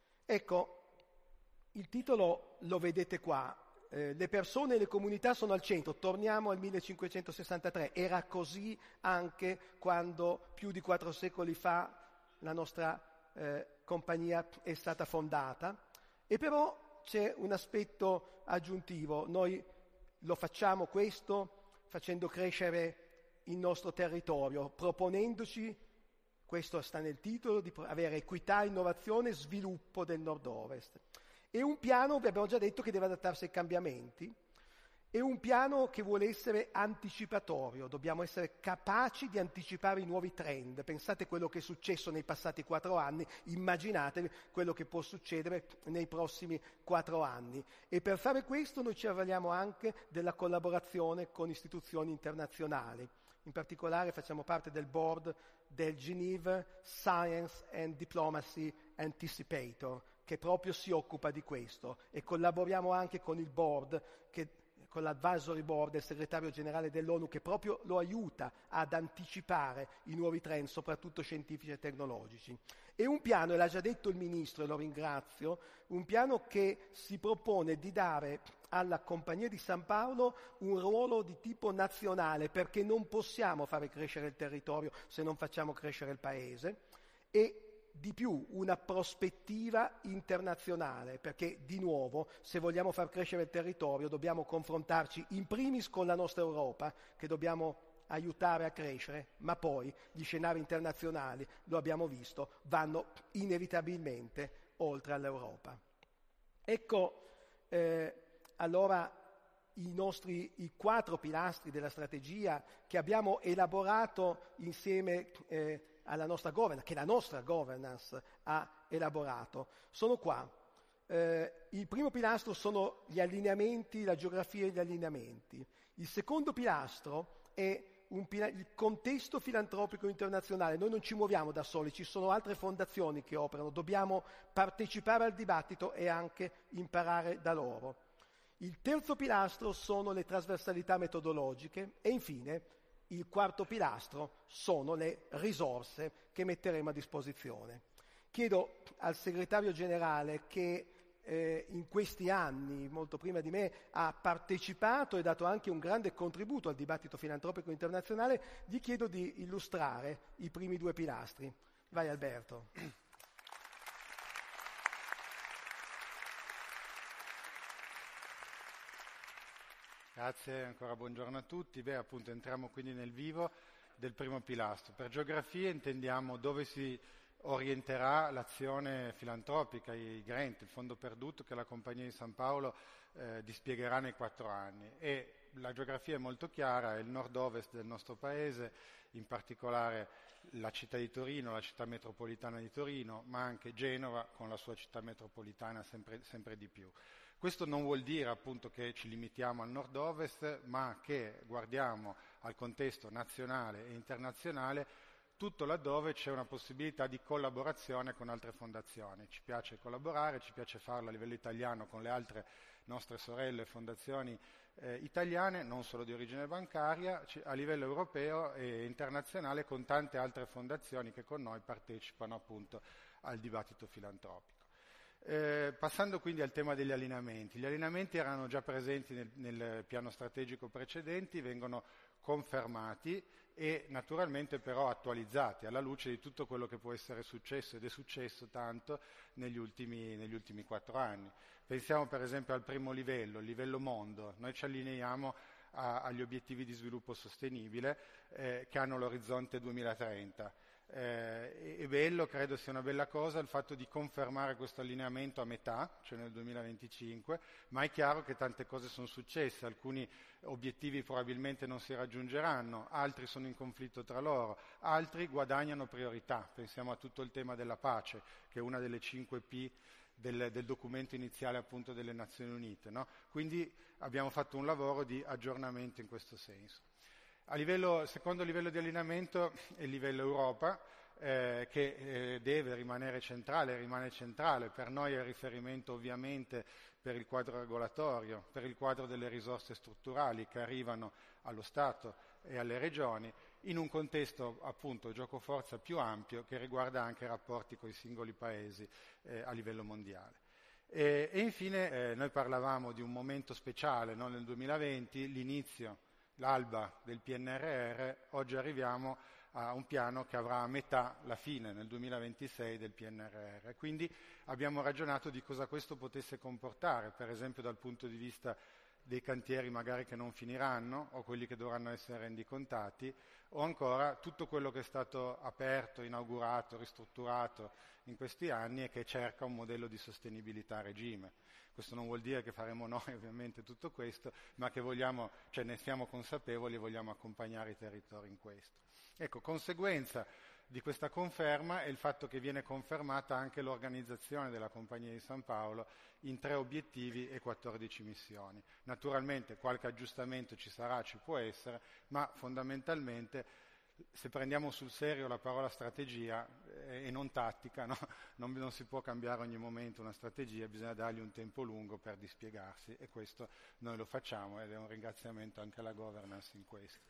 Ecco, il titolo lo vedete qua, eh, le persone e le comunità sono al centro, torniamo al millecinquecentosessantatré, era così anche quando più di quattro secoli fa la nostra eh, compagnia è stata fondata, e però c'è un aspetto aggiuntivo, noi lo facciamo questo facendo crescere il nostro territorio, proponendoci, questo sta nel titolo, di avere equità, innovazione e sviluppo del nord-ovest. È un piano, vi abbiamo già detto, che deve adattarsi ai cambiamenti, è un piano che vuole essere anticipatorio, dobbiamo essere capaci di anticipare i nuovi trend. Pensate quello che è successo nei passati quattro anni, immaginatevi quello che può succedere nei prossimi quattro anni. E per fare questo noi ci avvaliamo anche della collaborazione con istituzioni internazionali. In particolare facciamo parte del board del Geneva Science and Diplomacy Anticipator, che proprio si occupa di questo, e collaboriamo anche con il board, che, con l'advisory board del segretario generale dell'ONU, che proprio lo aiuta ad anticipare i nuovi trend, soprattutto scientifici e tecnologici. E un piano, e l'ha già detto il Ministro e lo ringrazio, un piano che si propone di dare alla Compagnia di San Paolo un ruolo di tipo nazionale, perché non possiamo fare crescere il territorio se non facciamo crescere il Paese, e di più una prospettiva internazionale, perché di nuovo se vogliamo far crescere il territorio dobbiamo confrontarci in primis con la nostra Europa, che dobbiamo aiutare a crescere, ma poi gli scenari internazionali, lo abbiamo visto, vanno inevitabilmente oltre all'Europa. Ecco eh, allora i nostri i quattro pilastri della strategia che abbiamo elaborato insieme eh, alla nostra governance, che la nostra governance ha elaborato. Sono qua. Eh, il primo pilastro sono gli allineamenti, la geografia e gli allineamenti. Il secondo pilastro è un pila- il contesto filantropico internazionale. Noi non ci muoviamo da soli, ci sono altre fondazioni che operano, dobbiamo partecipare al dibattito e anche imparare da loro. Il terzo pilastro sono le trasversalità metodologiche e infine Il quarto pilastro sono le risorse che metteremo a disposizione. Chiedo al segretario generale che eh, in questi anni, molto prima di me, ha partecipato e dato anche un grande contributo al dibattito filantropico internazionale, gli chiedo di illustrare i primi due pilastri. Vai Alberto. Grazie, ancora buongiorno a tutti. Beh, appunto entriamo quindi nel vivo del primo pilastro. Per geografia intendiamo dove si orienterà l'azione filantropica, i grant, il fondo perduto che la Compagnia di San Paolo eh, dispiegherà nei quattro anni. E la geografia è molto chiara, è il nord-ovest del nostro paese, in particolare la città di Torino, la città metropolitana di Torino, ma anche Genova con la sua città metropolitana sempre, sempre di più. Questo non vuol dire appunto che ci limitiamo al nord-ovest, ma che guardiamo al contesto nazionale e internazionale tutto laddove c'è una possibilità di collaborazione con altre fondazioni. Ci piace collaborare, ci piace farlo a livello italiano con le altre nostre sorelle fondazioni eh, italiane, non solo di origine bancaria, a livello europeo e internazionale con tante altre fondazioni che con noi partecipano appunto al dibattito filantropico. Eh, passando quindi al tema degli allineamenti. Gli allineamenti erano già presenti nel, nel piano strategico precedenti, vengono confermati e naturalmente però attualizzati alla luce di tutto quello che può essere successo ed è successo tanto negli ultimi, negli ultimi quattro anni. Pensiamo per esempio al primo livello, il livello mondo. Noi ci allineiamo a, agli obiettivi di sviluppo sostenibile eh, che hanno l'orizzonte duemilatrenta. Eh, è bello, credo sia una bella cosa il fatto di confermare questo allineamento a metà, cioè nel duemilaventicinque, ma è chiaro che tante cose sono successe, alcuni obiettivi probabilmente non si raggiungeranno, altri sono in conflitto tra loro, altri guadagnano priorità. Pensiamo a tutto il tema della pace, che è una delle cinque P del, del documento iniziale appunto delle Nazioni Unite, no? Quindi abbiamo fatto un lavoro di aggiornamento in questo senso. A livello, secondo livello di allineamento è il livello Europa, eh, che eh, deve rimanere centrale, rimane centrale. Per noi è il riferimento ovviamente per il quadro regolatorio, per il quadro delle risorse strutturali che arrivano allo Stato e alle regioni, in un contesto appunto giocoforza più ampio che riguarda anche i rapporti con i singoli paesi eh, a livello mondiale. E, e infine eh, noi parlavamo di un momento speciale, no? Nel duemilaventi, l'inizio, l'alba del P N R R, oggi arriviamo a un piano che avrà a metà la fine, nel duemilaventisei, del P N R R. Quindi abbiamo ragionato di cosa questo potesse comportare, per esempio dal punto di vista dei cantieri magari che non finiranno o quelli che dovranno essere rendicontati, o ancora tutto quello che è stato aperto, inaugurato, ristrutturato in questi anni e che cerca un modello di sostenibilità a regime. Questo non vuol dire che faremo noi ovviamente tutto questo, ma che vogliamo, cioè ne siamo consapevoli e vogliamo accompagnare i territori in questo. Ecco, conseguenza di questa conferma è il fatto che viene confermata anche l'organizzazione della Compagnia di San Paolo in tre obiettivi e quattordici missioni. Naturalmente qualche aggiustamento ci sarà, ci può essere, ma fondamentalmente se prendiamo sul serio la parola strategia eh, e non tattica, no? non, non si può cambiare ogni momento una strategia, bisogna dargli un tempo lungo per dispiegarsi e questo noi lo facciamo ed è un ringraziamento anche alla governance in questo.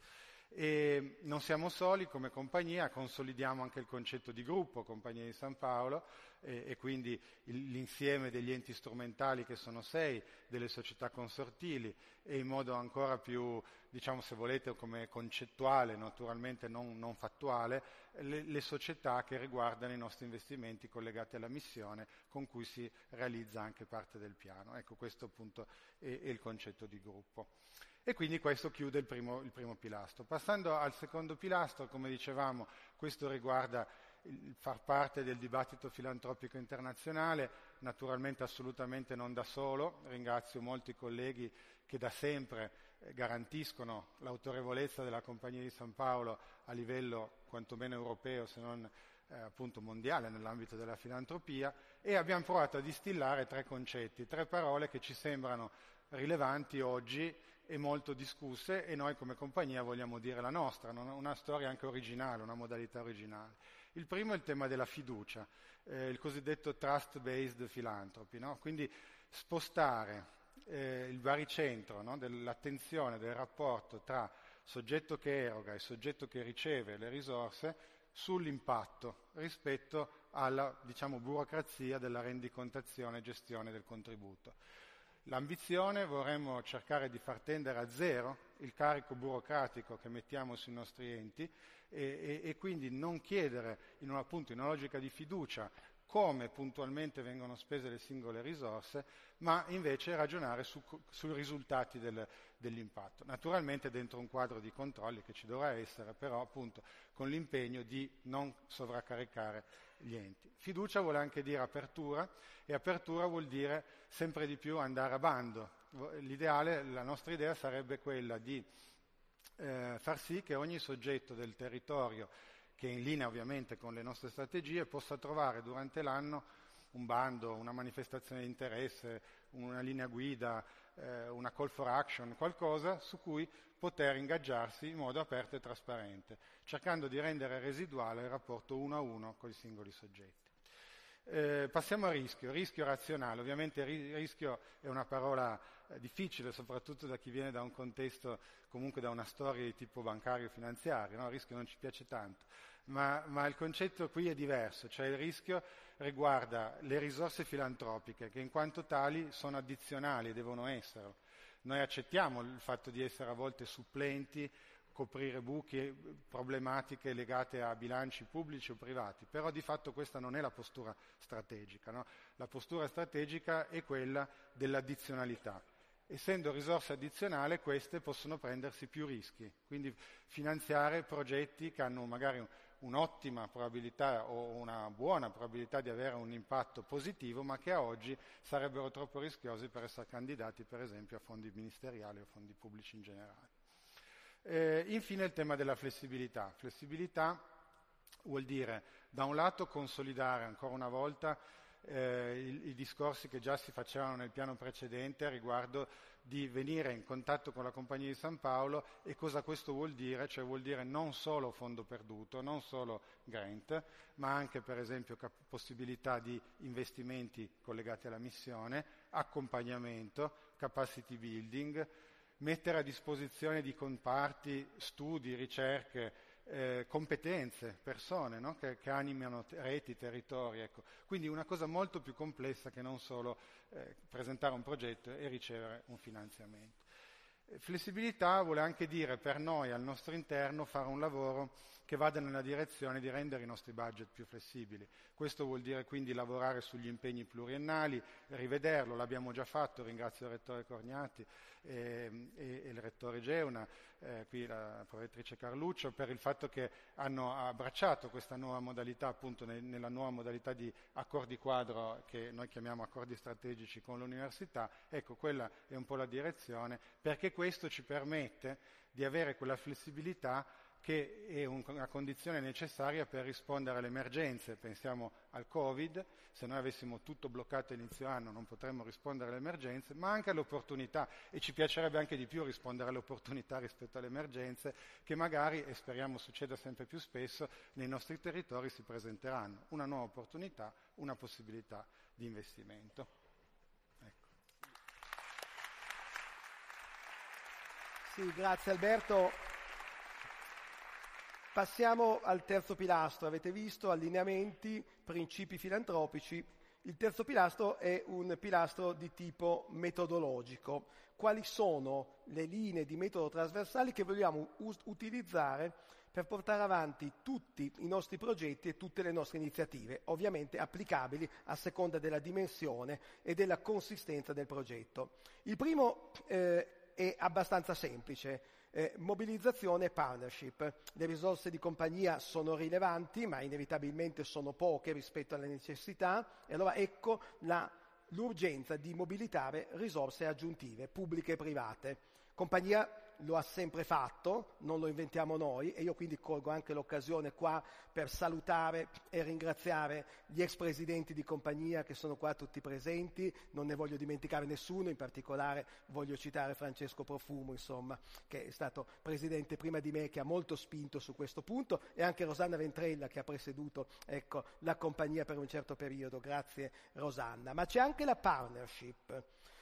E non siamo soli come compagnia, consolidiamo anche il concetto di gruppo Compagnia di San Paolo e, e quindi il, l'insieme degli enti strumentali che sono sei, delle società consortili e in modo ancora più, diciamo se volete, come concettuale, naturalmente non, non fattuale, le, le società che riguardano i nostri investimenti collegati alla missione con cui si realizza anche parte del piano. Ecco, questo appunto è, è il concetto di gruppo. E quindi questo chiude il primo, il primo pilastro. Passando al secondo pilastro, come dicevamo, questo riguarda il far parte del dibattito filantropico internazionale, naturalmente assolutamente non da solo. Ringrazio molti colleghi che da sempre eh, garantiscono l'autorevolezza della Compagnia di San Paolo a livello quantomeno europeo, se non eh, appunto mondiale nell'ambito della filantropia, e abbiamo provato a distillare tre concetti, tre parole che ci sembrano rilevanti oggi e molto discusse e noi come compagnia vogliamo dire la nostra, una storia anche originale, una modalità originale. Il primo è il tema della fiducia, eh, il cosiddetto trust-based philanthropy, no? Quindi spostare eh, il baricentro, no? dell'attenzione, del rapporto tra soggetto che eroga e soggetto che riceve le risorse sull'impatto rispetto alla, diciamo, burocrazia della rendicontazione e gestione del contributo. L'ambizione vorremmo cercare di far tendere a zero il carico burocratico che mettiamo sui nostri enti e, e, e quindi non chiedere in una, appunto, in una logica di fiducia come puntualmente vengono spese le singole risorse, ma invece ragionare su, sui risultati del, dell'impatto. Naturalmente dentro un quadro di controlli che ci dovrà essere, però appunto con l'impegno di non sovraccaricare gli enti. Fiducia vuole anche dire apertura, e apertura vuol dire sempre di più andare a bando. L'ideale, la nostra idea sarebbe quella di eh, far sì che ogni soggetto del territorio, che è in linea ovviamente con le nostre strategie, possa trovare durante l'anno un bando, una manifestazione di interesse, una linea guida, eh, una call for action, qualcosa su cui poter ingaggiarsi in modo aperto e trasparente, cercando di rendere residuale il rapporto uno a uno con i singoli soggetti. Eh, passiamo al rischio, rischio razionale. Ovviamente ri- rischio è una parola eh, difficile, soprattutto da chi viene da un contesto, comunque da una storia di tipo bancario e finanziario, no? Il rischio non ci piace tanto, ma, ma il concetto qui è diverso, cioè il rischio riguarda le risorse filantropiche che in quanto tali sono addizionali, devono esserlo. Noi accettiamo il fatto di essere a volte supplenti, coprire buchi, problematiche legate a bilanci pubblici o privati, però di fatto questa non è la postura strategica, no? La postura strategica è quella dell'addizionalità. Essendo risorse addizionali, queste possono prendersi più rischi, quindi finanziare progetti che hanno magari un'ottima probabilità o una buona probabilità di avere un impatto positivo, ma che a oggi sarebbero troppo rischiosi per essere candidati per esempio a fondi ministeriali o fondi pubblici in generale. Eh, infine il tema della flessibilità. Flessibilità vuol dire da un lato consolidare ancora una volta eh, i, i discorsi che già si facevano nel piano precedente a riguardo di venire in contatto con la Compagnia di San Paolo, e cosa questo vuol dire? Cioè vuol dire non solo fondo perduto, non solo grant, ma anche per esempio cap- possibilità di investimenti collegati alla missione, accompagnamento, capacity building, mettere a disposizione di comparti, studi, ricerche, eh, competenze, persone, no? che, che animano t- reti, territori. Ecco. Quindi una cosa molto più complessa che non solo eh, presentare un progetto e ricevere un finanziamento. Eh, flessibilità vuole anche dire per noi al nostro interno fare un lavoro che vada nella direzione di rendere i nostri budget più flessibili. Questo vuol dire quindi lavorare sugli impegni pluriennali, rivederlo, l'abbiamo già fatto, ringrazio il Rettore Corgnati e, e, e il Rettore Geuna, eh, qui la Prorettrice Carluccio, per il fatto che hanno abbracciato questa nuova modalità, appunto ne, nella nuova modalità di accordi quadro che noi chiamiamo accordi strategici con l'università. Ecco, quella è un po' la direzione, perché questo ci permette di avere quella flessibilità che è un, una condizione necessaria per rispondere alle emergenze. Pensiamo al Covid, se noi avessimo tutto bloccato a inizio anno non potremmo rispondere alle emergenze, ma anche alle opportunità, e ci piacerebbe anche di più rispondere alle opportunità rispetto alle emergenze che magari, e speriamo succeda sempre più spesso, nei nostri territori si presenteranno. Una nuova opportunità, una possibilità di investimento. Ecco. Sì, grazie Alberto. Passiamo al terzo pilastro. Avete visto allineamenti, principi filantropici. Il terzo pilastro è un pilastro di tipo metodologico. Quali sono le linee di metodo trasversali che vogliamo us- utilizzare per portare avanti tutti i nostri progetti e tutte le nostre iniziative, ovviamente applicabili a seconda della dimensione e della consistenza del progetto. Il primo eh, è abbastanza semplice. Eh, mobilizzazione e partnership. Le risorse di compagnia sono rilevanti, ma inevitabilmente sono poche rispetto alle necessità, e allora ecco la, l'urgenza di mobilitare risorse aggiuntive, pubbliche e private. Compagnia lo ha sempre fatto, non lo inventiamo noi, e io quindi colgo anche l'occasione qua per salutare e ringraziare gli ex presidenti di compagnia che sono qua tutti presenti. Non ne voglio dimenticare nessuno, in particolare voglio citare Francesco Profumo, insomma, che è stato presidente prima di me, che ha molto spinto su questo punto, e anche Rosanna Ventrella che ha presieduto, ecco, la compagnia per un certo periodo. Grazie Rosanna. Ma c'è anche la partnership.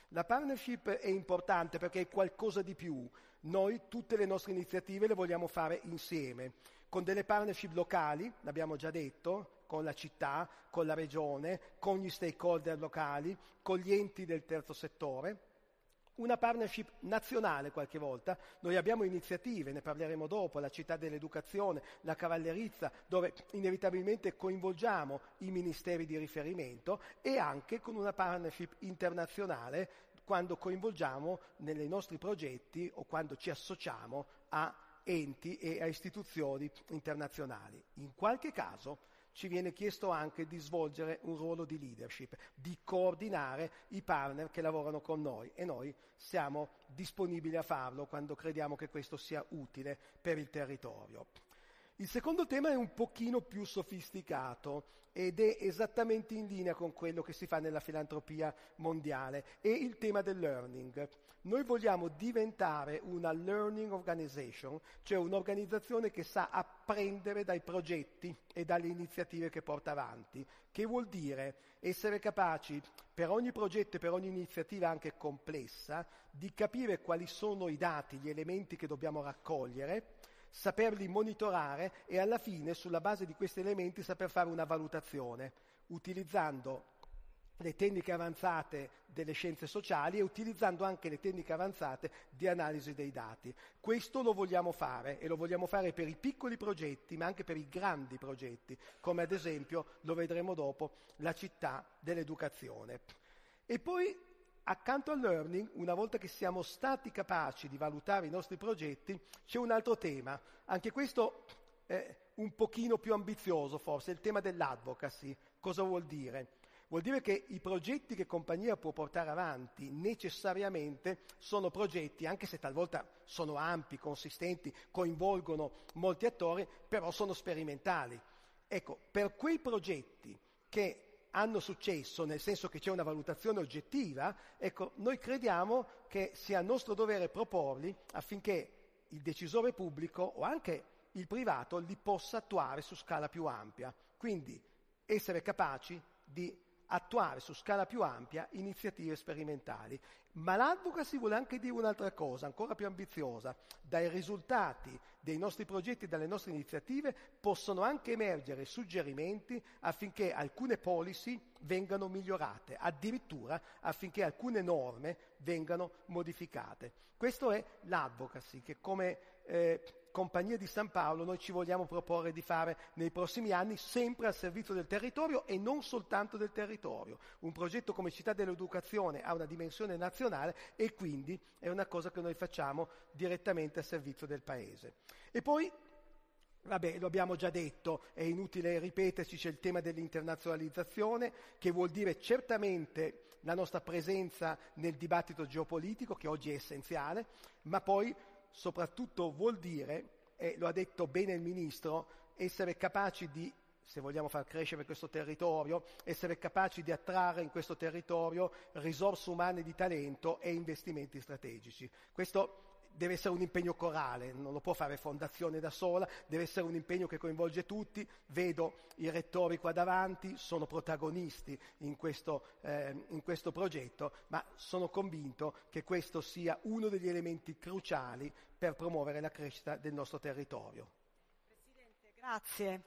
La partnership è importante perché è qualcosa di più. Noi tutte le nostre iniziative le vogliamo fare insieme, con delle partnership locali, l'abbiamo già detto, con la città, con la regione, con gli stakeholder locali, con gli enti del terzo settore. Una partnership nazionale qualche volta, noi abbiamo iniziative, ne parleremo dopo, la città dell'educazione, la cavallerizza, dove inevitabilmente coinvolgiamo i ministeri di riferimento, e anche con una partnership internazionale quando coinvolgiamo nei nostri progetti o quando ci associamo a enti e a istituzioni internazionali. In qualche caso ci viene chiesto anche di svolgere un ruolo di leadership, di coordinare i partner che lavorano con noi, e noi siamo disponibili a farlo quando crediamo che questo sia utile per il territorio. Il secondo tema è un pochino più sofisticato ed è esattamente in linea con quello che si fa nella filantropia mondiale, è il tema del learning. Noi vogliamo diventare una learning organization, cioè un'organizzazione che sa apprendere dai progetti e dalle iniziative che porta avanti, che vuol dire essere capaci per ogni progetto e per ogni iniziativa anche complessa di capire quali sono i dati, gli elementi che dobbiamo raccogliere, saperli monitorare e alla fine, sulla base di questi elementi, saper fare una valutazione, utilizzando le tecniche avanzate delle scienze sociali e utilizzando anche le tecniche avanzate di analisi dei dati. Questo lo vogliamo fare, e lo vogliamo fare per i piccoli progetti, ma anche per i grandi progetti, come ad esempio, lo vedremo dopo, la città dell'educazione. E poi, accanto al learning, una volta che siamo stati capaci di valutare i nostri progetti, c'è un altro tema, anche questo è un pochino più ambizioso forse, il tema dell'advocacy. Cosa vuol dire? Vuol dire che i progetti che compagnia può portare avanti necessariamente sono progetti, anche se talvolta sono ampi, consistenti, coinvolgono molti attori, però sono sperimentali. Ecco, per quei progetti che hanno successo, nel senso che c'è una valutazione oggettiva, ecco, noi crediamo che sia nostro dovere proporli affinché il decisore pubblico o anche il privato li possa attuare su scala più ampia. Quindi essere capaci di attuare su scala più ampia iniziative sperimentali. Ma l'advocacy vuole anche dire un'altra cosa, ancora più ambiziosa. Dai risultati dei nostri progetti e dalle nostre iniziative possono anche emergere suggerimenti affinché alcune policy vengano migliorate, addirittura affinché alcune norme vengano modificate. Questo è l'advocacy che come eh, Compagnia di San Paolo noi ci vogliamo proporre di fare nei prossimi anni, sempre al servizio del territorio e non soltanto del territorio. Un progetto come Città dell'Educazione ha una dimensione nazionale e quindi è una cosa che noi facciamo direttamente al servizio del Paese. E poi, vabbè, lo abbiamo già detto, è inutile ripeterci, c'è il tema dell'internazionalizzazione, che vuol dire certamente la nostra presenza nel dibattito geopolitico, che oggi è essenziale, ma poi soprattutto vuol dire, e lo ha detto bene il Ministro, essere capaci di, se vogliamo far crescere questo territorio, essere capaci di attrarre in questo territorio risorse umane di talento e investimenti strategici. Questo deve essere un impegno corale, non lo può fare fondazione da sola, deve essere un impegno che coinvolge tutti. Vedo i rettori qua davanti, sono protagonisti in questo, eh, in questo progetto, ma sono convinto che questo sia uno degli elementi cruciali per promuovere la crescita del nostro territorio. Presidente, grazie.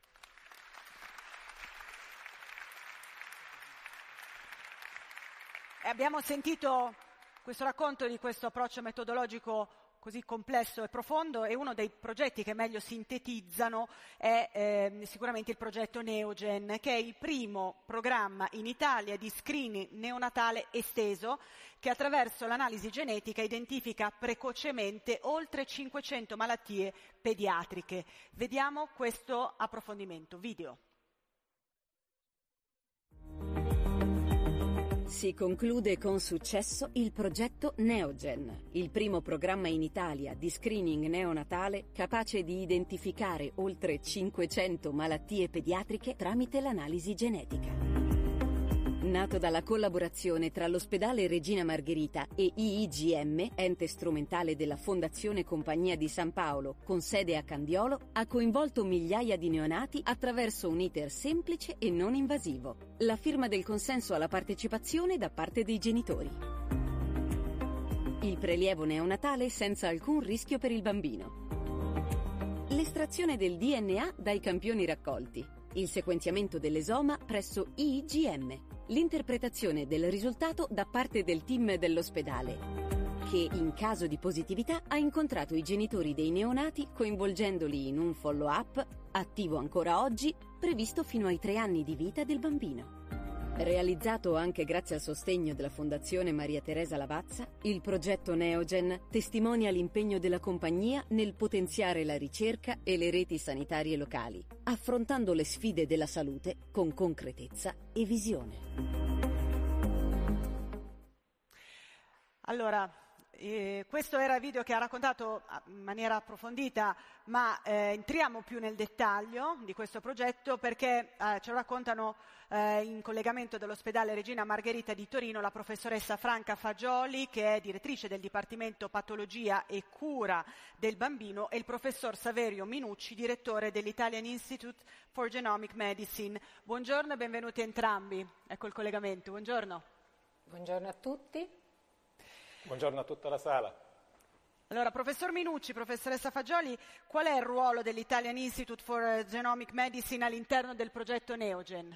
E abbiamo sentito questo racconto di questo approccio metodologico così complesso e profondo, e uno dei progetti che meglio sintetizzano è eh, sicuramente il progetto Neogen, che è il primo programma in Italia di screening neonatale esteso che attraverso l'analisi genetica identifica precocemente oltre cinquecento malattie pediatriche. Vediamo questo approfondimento video. Si conclude con successo il progetto Neogen, il primo programma in Italia di screening neonatale capace di identificare oltre cinquecento malattie pediatriche tramite l'analisi genetica. Nato dalla collaborazione tra l'ospedale Regina Margherita e I I G M, ente strumentale della Fondazione Compagnia di San Paolo, con sede a Candiolo, ha coinvolto migliaia di neonati attraverso un iter semplice e non invasivo. La firma del consenso alla partecipazione da parte dei genitori. Il prelievo neonatale senza alcun rischio per il bambino. L'estrazione del D N A dai campioni raccolti. Il sequenziamento dell'esoma presso I G M. L'interpretazione del risultato da parte del team dell'ospedale, che in caso di positività ha incontrato i genitori dei neonati coinvolgendoli in un follow-up, attivo ancora oggi, previsto fino ai tre anni di vita del bambino. Realizzato anche grazie al sostegno della Fondazione Maria Teresa Lavazza, il progetto Neogen testimonia l'impegno della compagnia nel potenziare la ricerca e le reti sanitarie locali, affrontando le sfide della salute con concretezza e visione. Allora, Eh, questo era il video che ha raccontato in maniera approfondita, ma eh, entriamo più nel dettaglio di questo progetto perché eh, ce lo raccontano eh, in collegamento dall'ospedale Regina Margherita di Torino la professoressa Franca Fagioli, che è direttrice del Dipartimento Patologia e Cura del Bambino, e il professor Saverio Minucci, direttore dell'Italian Institute for Genomic Medicine. Buongiorno e benvenuti entrambi. Ecco il collegamento. Buongiorno. Buongiorno a tutti. Buongiorno a tutta la sala. Allora, professor Minucci, professoressa Fagioli, qual è il ruolo dell'Italian Institute for Genomic Medicine all'interno del progetto Neogen?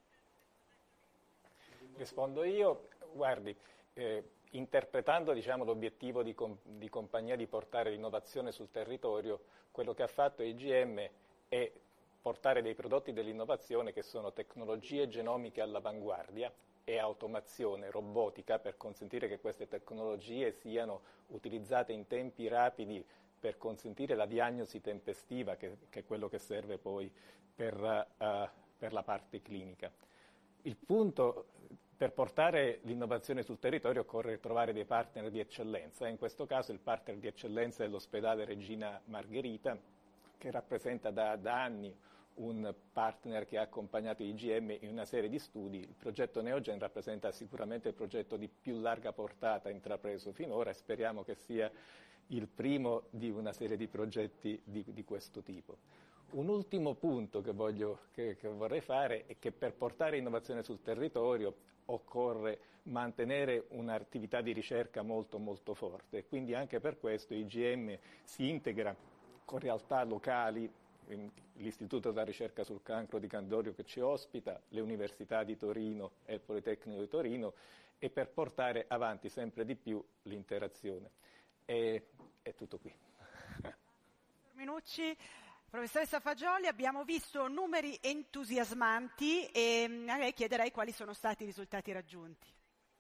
Rispondo io. Guardi, eh, interpretando diciamo, l'obiettivo di, com- di compagnia di portare l'innovazione sul territorio, quello che ha fatto I G M è portare dei prodotti dell'innovazione che sono tecnologie genomiche all'avanguardia e automazione, robotica, per consentire che queste tecnologie siano utilizzate in tempi rapidi per consentire la diagnosi tempestiva, che, che è quello che serve poi per, uh, per la parte clinica. Il punto, per portare l'innovazione sul territorio occorre trovare dei partner di eccellenza, e in questo caso il partner di eccellenza è l'ospedale Regina Margherita, che rappresenta da, da anni un partner che ha accompagnato I G M in una serie di studi. Il progetto Neogen rappresenta sicuramente il progetto di più larga portata intrapreso finora e speriamo che sia il primo di una serie di progetti di, di questo tipo. Un ultimo punto che, voglio, che, che vorrei fare è che per portare innovazione sul territorio occorre mantenere un'attività di ricerca molto molto forte, quindi anche per questo I G M si integra con realtà locali, l'Istituto della ricerca sul cancro di Candorio che ci ospita, le università di Torino e il Politecnico di Torino, e per portare avanti sempre di più l'interazione. E, è tutto qui. Minucci, professoressa Fagioli, abbiamo visto numeri entusiasmanti e a lei chiederei quali sono stati i risultati raggiunti.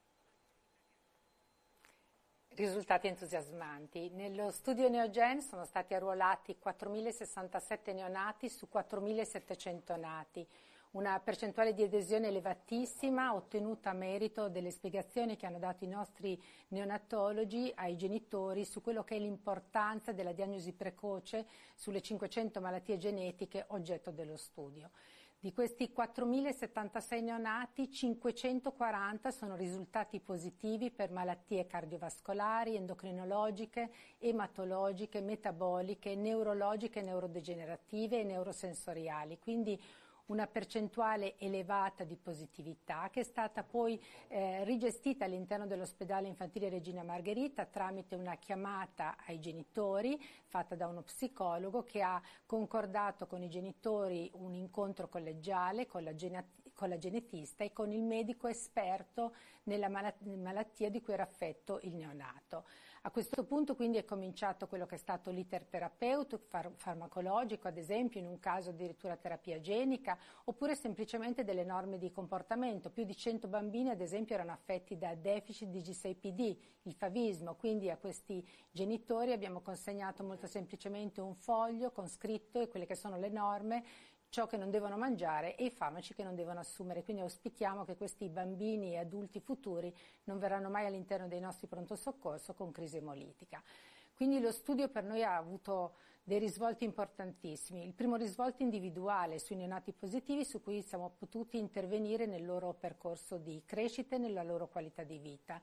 Risultati entusiasmanti. Nello studio Neogen sono stati arruolati quattromila sessantasette neonati su quattromilasettecento nati, una percentuale di adesione elevatissima ottenuta a merito delle spiegazioni che hanno dato i nostri neonatologi ai genitori su quello che è l'importanza della diagnosi precoce sulle cinquecento malattie genetiche oggetto dello studio. Di questi quattromilasettantasei neonati, cinquecentoquaranta sono risultati positivi per malattie cardiovascolari, endocrinologiche, ematologiche, metaboliche, neurologiche, neurodegenerative e neurosensoriali. Quindi una percentuale elevata di positività che è stata poi eh, rigestita all'interno dell'ospedale infantile Regina Margherita tramite una chiamata ai genitori fatta da uno psicologo che ha concordato con i genitori un incontro collegiale con la, genat- con la genetista e con il medico esperto nella malat- malattia di cui era affetto il neonato. A questo punto quindi è cominciato quello che è stato l'iter terapeutico, far- farmacologico, ad esempio in un caso addirittura terapia genica, oppure semplicemente delle norme di comportamento. Più di cento bambini ad esempio erano affetti da deficit di G sei P D, il favismo, quindi a questi genitori abbiamo consegnato molto semplicemente un foglio con scritto quelle che sono le norme, ciò che non devono mangiare e i farmaci che non devono assumere. Quindi auspichiamo che questi bambini e adulti futuri non verranno mai all'interno dei nostri pronto soccorso con crisi emolitica. Quindi lo studio per noi ha avuto dei risvolti importantissimi. Il primo risvolto individuale sui neonati positivi su cui siamo potuti intervenire nel loro percorso di crescita e nella loro qualità di vita,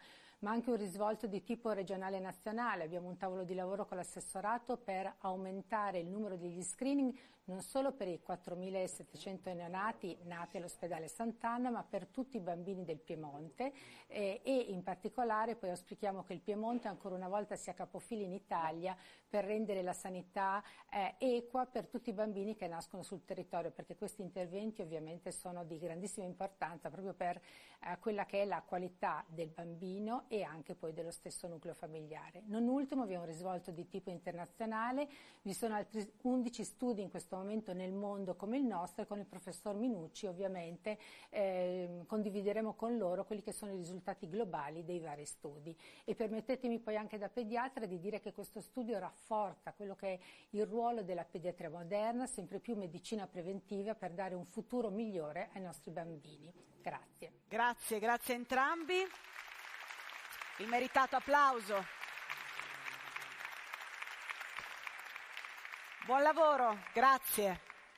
ma anche un risvolto di tipo regionale e nazionale. Abbiamo un tavolo di lavoro con l'assessorato per aumentare il numero degli screening non solo per i quattromilasettecento neonati nati all'ospedale Sant'Anna, ma per tutti i bambini del Piemonte eh, e in particolare poi auspichiamo che il Piemonte ancora una volta sia capofila in Italia per rendere la sanità eh, equa per tutti i bambini che nascono sul territorio, perché questi interventi ovviamente sono di grandissima importanza proprio per eh, quella che è la qualità del bambino e anche poi dello stesso nucleo familiare. Non ultimo abbiamo un risvolto di tipo internazionale, vi sono altri undici studi in questo momento nel mondo come il nostro e con il professor Minucci ovviamente eh, condivideremo con loro quelli che sono i risultati globali dei vari studi. E permettetemi poi anche da pediatra di dire che questo studio rafforza quello che è il ruolo della pediatria moderna, sempre più medicina preventiva per dare un futuro migliore ai nostri bambini. Grazie. Grazie, grazie a entrambi. Il meritato applauso. Buon lavoro, grazie.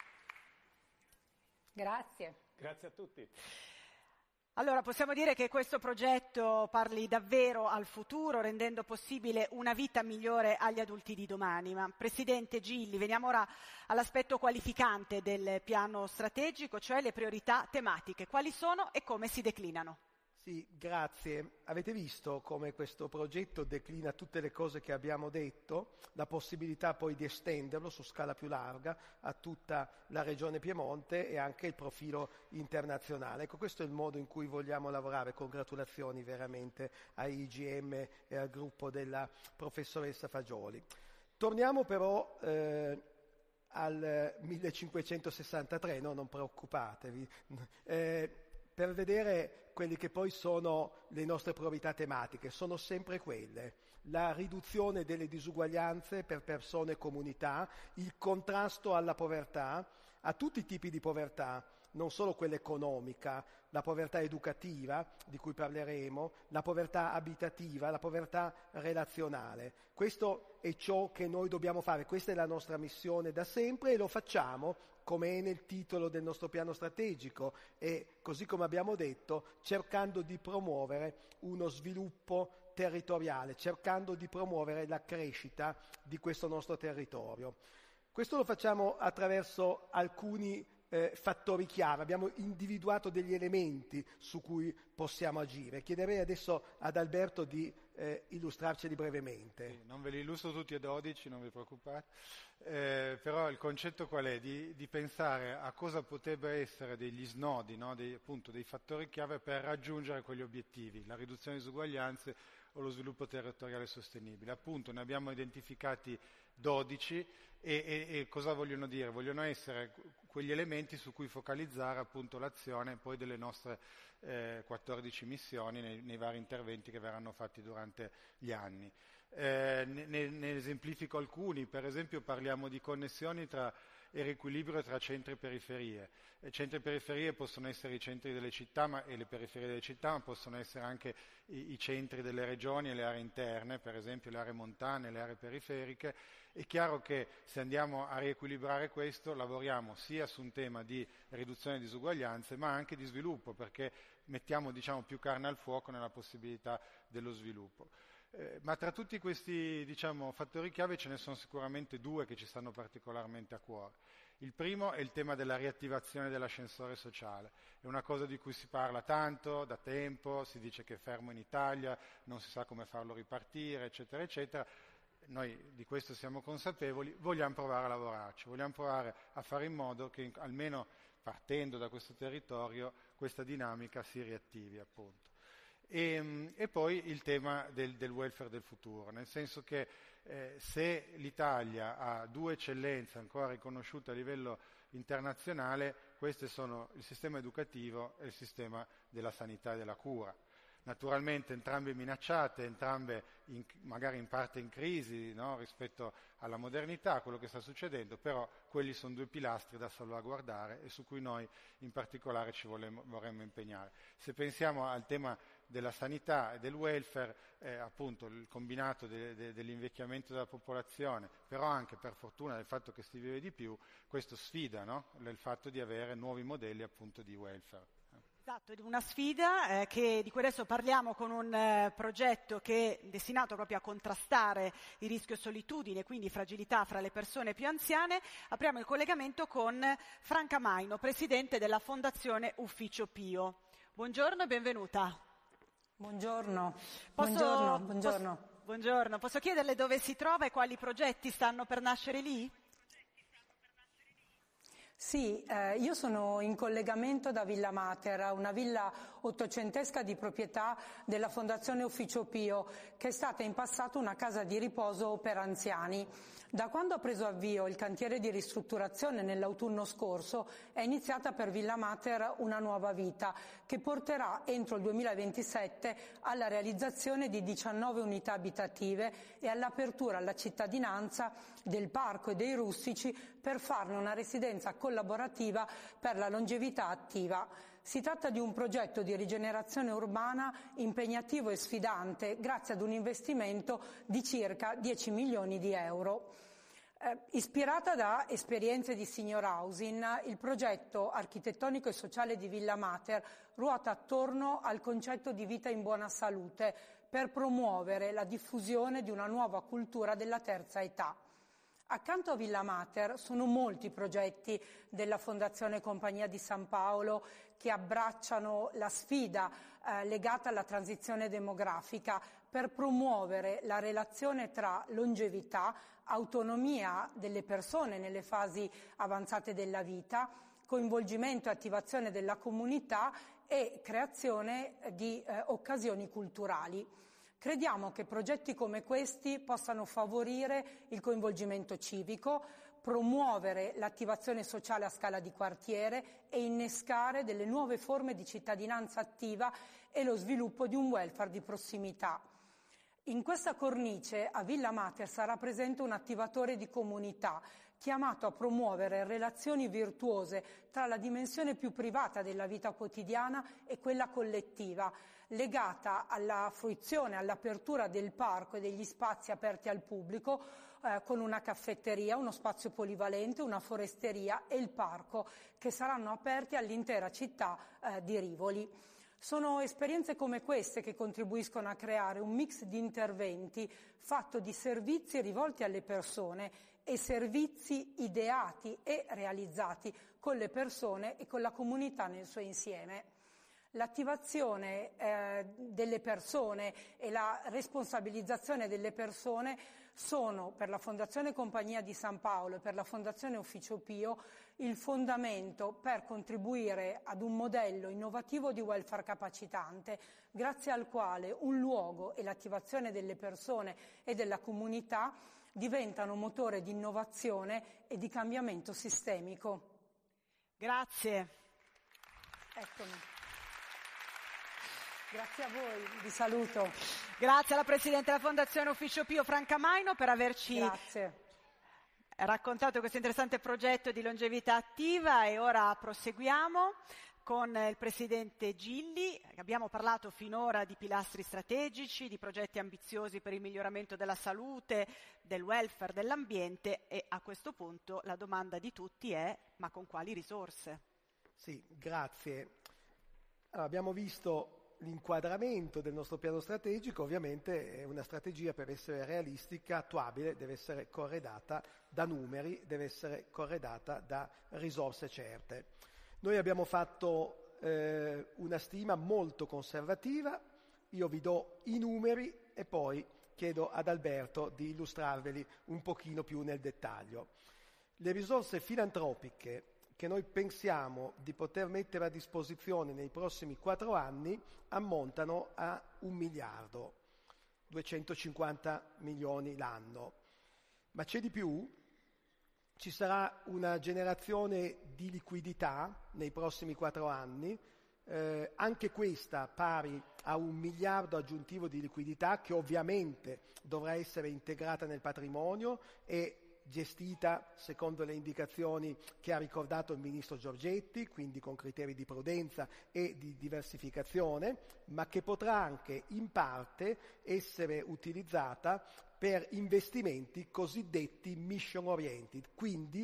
Grazie. Grazie a tutti. Allora, possiamo dire che questo progetto parli davvero al futuro, rendendo possibile una vita migliore agli adulti di domani. Ma, Presidente Gilli, veniamo ora all'aspetto qualificante del piano strategico, cioè le priorità tematiche. Quali sono e come si declinano? Sì, grazie. Avete visto come questo progetto declina tutte le cose che abbiamo detto, la possibilità poi di estenderlo su scala più larga a tutta la regione Piemonte e anche il profilo internazionale. Ecco, questo è il modo in cui vogliamo lavorare. Congratulazioni veramente a I G M e al gruppo della professoressa Fagioli. Torniamo però eh, al millecinquecentosessantatré, no? Non preoccupatevi, eh, per vedere quelli che poi sono le nostre priorità tematiche. Sono sempre quelle: la riduzione delle disuguaglianze per persone e comunità, il contrasto alla povertà, a tutti i tipi di povertà, non solo quella economica, la povertà educativa, di cui parleremo, la povertà abitativa, la povertà relazionale. Questo è ciò che noi dobbiamo fare, questa è la nostra missione da sempre e lo facciamo, come è nel titolo del nostro piano strategico e, così come abbiamo detto, cercando di promuovere uno sviluppo territoriale, cercando di promuovere la crescita di questo nostro territorio. Questo lo facciamo attraverso alcuni eh, fattori chiave, abbiamo individuato degli elementi su cui possiamo agire. Chiederei adesso ad Alberto di eh, illustrarceli brevemente. Sì, non ve li illustro tutti e dodici, non vi preoccupate, eh, però il concetto qual è? Di, di pensare a cosa potrebbero essere degli snodi, no? dei, appunto, dei fattori chiave per raggiungere quegli obiettivi, la riduzione di disuguaglianze o lo sviluppo territoriale sostenibile. Appunto, ne abbiamo identificati dodici e, e, e cosa vogliono dire? Vogliono essere quegli elementi su cui focalizzare appunto l'azione poi delle nostre eh, quattordici missioni nei, nei vari interventi che verranno fatti durante gli anni. Eh, ne, ne esemplifico alcuni, per esempio parliamo di connessioni tra e riequilibrio tra centri e periferie. E centri e periferie possono essere i centri delle città ma, e le periferie delle città, ma possono essere anche i, i centri delle regioni e le aree interne, per esempio le aree montane, le aree periferiche. È chiaro che se andiamo a riequilibrare questo lavoriamo sia su un tema di riduzione di disuguaglianze ma anche di sviluppo, perché mettiamo diciamo, più carne al fuoco nella possibilità dello sviluppo. Eh, ma tra tutti questi diciamo, fattori chiave ce ne sono sicuramente due che ci stanno particolarmente a cuore. Il primo è il tema della riattivazione dell'ascensore sociale. È una cosa di cui si parla tanto, da tempo, si dice che è fermo in Italia, non si sa come farlo ripartire, eccetera, eccetera. Noi di questo siamo consapevoli, vogliamo provare a lavorarci, vogliamo provare a fare in modo che almeno partendo da questo territorio questa dinamica si riattivi appunto. E, e poi il tema del, del welfare del futuro, nel senso che eh, se l'Italia ha due eccellenze ancora riconosciute a livello internazionale, queste sono il sistema educativo e il sistema della sanità e della cura. Naturalmente entrambe minacciate, entrambe in, magari in parte in crisi no, rispetto alla modernità, a quello che sta succedendo, però quelli sono due pilastri da salvaguardare e su cui noi in particolare ci volemo, vorremmo impegnare. Se pensiamo al tema della sanità e del welfare, eh, appunto il combinato de, de, dell'invecchiamento della popolazione, però anche per fortuna del fatto che si vive di più, questo sfida no, il fatto di avere nuovi modelli appunto di welfare. Esatto, è una sfida eh, che, di cui adesso parliamo con un eh, progetto che è destinato proprio a contrastare il rischio solitudine, quindi fragilità fra le persone più anziane. Apriamo il collegamento con Franca Maino, presidente della Fondazione Ufficio Pio. Buongiorno e benvenuta. Buongiorno. Posso, buongiorno, buongiorno. Posso, buongiorno. Posso chiederle dove si trova e quali progetti stanno per nascere lì? Sì, eh, io sono in collegamento da Villa Mater, una villa ottocentesca di proprietà della Fondazione Ufficio Pio, che è stata in passato una casa di riposo per anziani. Da quando ha preso avvio il cantiere di ristrutturazione nell'autunno scorso, è iniziata per Villa Mater una nuova vita, che porterà entro il duemilaventisette alla realizzazione di diciannove unità abitative e all'apertura alla cittadinanza del parco e dei rustici per farne una residenza collaborativa per la longevità attiva. Si tratta di un progetto di rigenerazione urbana impegnativo e sfidante, grazie ad un investimento di circa dieci milioni di euro. Eh, ispirata da esperienze di senior housing, il progetto architettonico e sociale di Villa Mater ruota attorno al concetto di vita in buona salute per promuovere la diffusione di una nuova cultura della terza età. Accanto a Villa Mater sono molti progetti della Fondazione Compagnia di San Paolo che abbracciano la sfida eh, legata alla transizione demografica per promuovere la relazione tra longevità, autonomia delle persone nelle fasi avanzate della vita, coinvolgimento e attivazione della comunità e creazione di eh, occasioni culturali. Crediamo che progetti come questi possano favorire il coinvolgimento civico, promuovere l'attivazione sociale a scala di quartiere e innescare delle nuove forme di cittadinanza attiva e lo sviluppo di un welfare di prossimità. In questa cornice a Villa Mater sarà presente un attivatore di comunità chiamato a promuovere relazioni virtuose tra la dimensione più privata della vita quotidiana e quella collettiva, legata alla fruizione, all'apertura del parco e degli spazi aperti al pubblico, eh, con una caffetteria, uno spazio polivalente, una foresteria e il parco, che saranno aperti all'intera città eh, di Rivoli. Sono esperienze come queste che contribuiscono a creare un mix di interventi fatto di servizi rivolti alle persone e servizi ideati e realizzati con le persone e con la comunità nel suo insieme. L'attivazione eh, delle persone e la responsabilizzazione delle persone sono, per la Fondazione Compagnia di San Paolo e per la Fondazione Ufficio Pio, il fondamento per contribuire ad un modello innovativo di welfare capacitante, grazie al quale un luogo e l'attivazione delle persone e della comunità diventano motore di innovazione e di cambiamento sistemico. Grazie. Eccomi. Grazie a voi, vi saluto. Grazie alla Presidente della Fondazione Ufficio Pio, Franca Maino, per averci Grazie. raccontato questo interessante progetto di longevità attiva, e ora proseguiamo con il Presidente Gilli. Abbiamo parlato finora di pilastri strategici, di progetti ambiziosi per il miglioramento della salute, del welfare, dell'ambiente, e a questo punto la domanda di tutti è: ma con quali risorse? Sì, grazie. Allora, abbiamo visto l'inquadramento del nostro piano strategico. Ovviamente è una strategia, per essere realistica, attuabile, deve essere corredata da numeri, deve essere corredata da risorse certe. Noi abbiamo fatto eh, una stima molto conservativa, io vi do i numeri e poi chiedo ad Alberto di illustrarveli un pochino più nel dettaglio. Le risorse filantropiche che noi pensiamo di poter mettere a disposizione nei prossimi quattro anni ammontano a un miliardo, duecentocinquanta milioni l'anno. Ma c'è di più, ci sarà una generazione di liquidità nei prossimi quattro anni, eh, anche questa pari a un miliardo aggiuntivo di liquidità, che ovviamente dovrà essere integrata nel patrimonio e gestita secondo le indicazioni che ha ricordato il Ministro Giorgetti, quindi con criteri di prudenza e di diversificazione, ma che potrà anche in parte essere utilizzata per investimenti cosiddetti mission oriented, quindi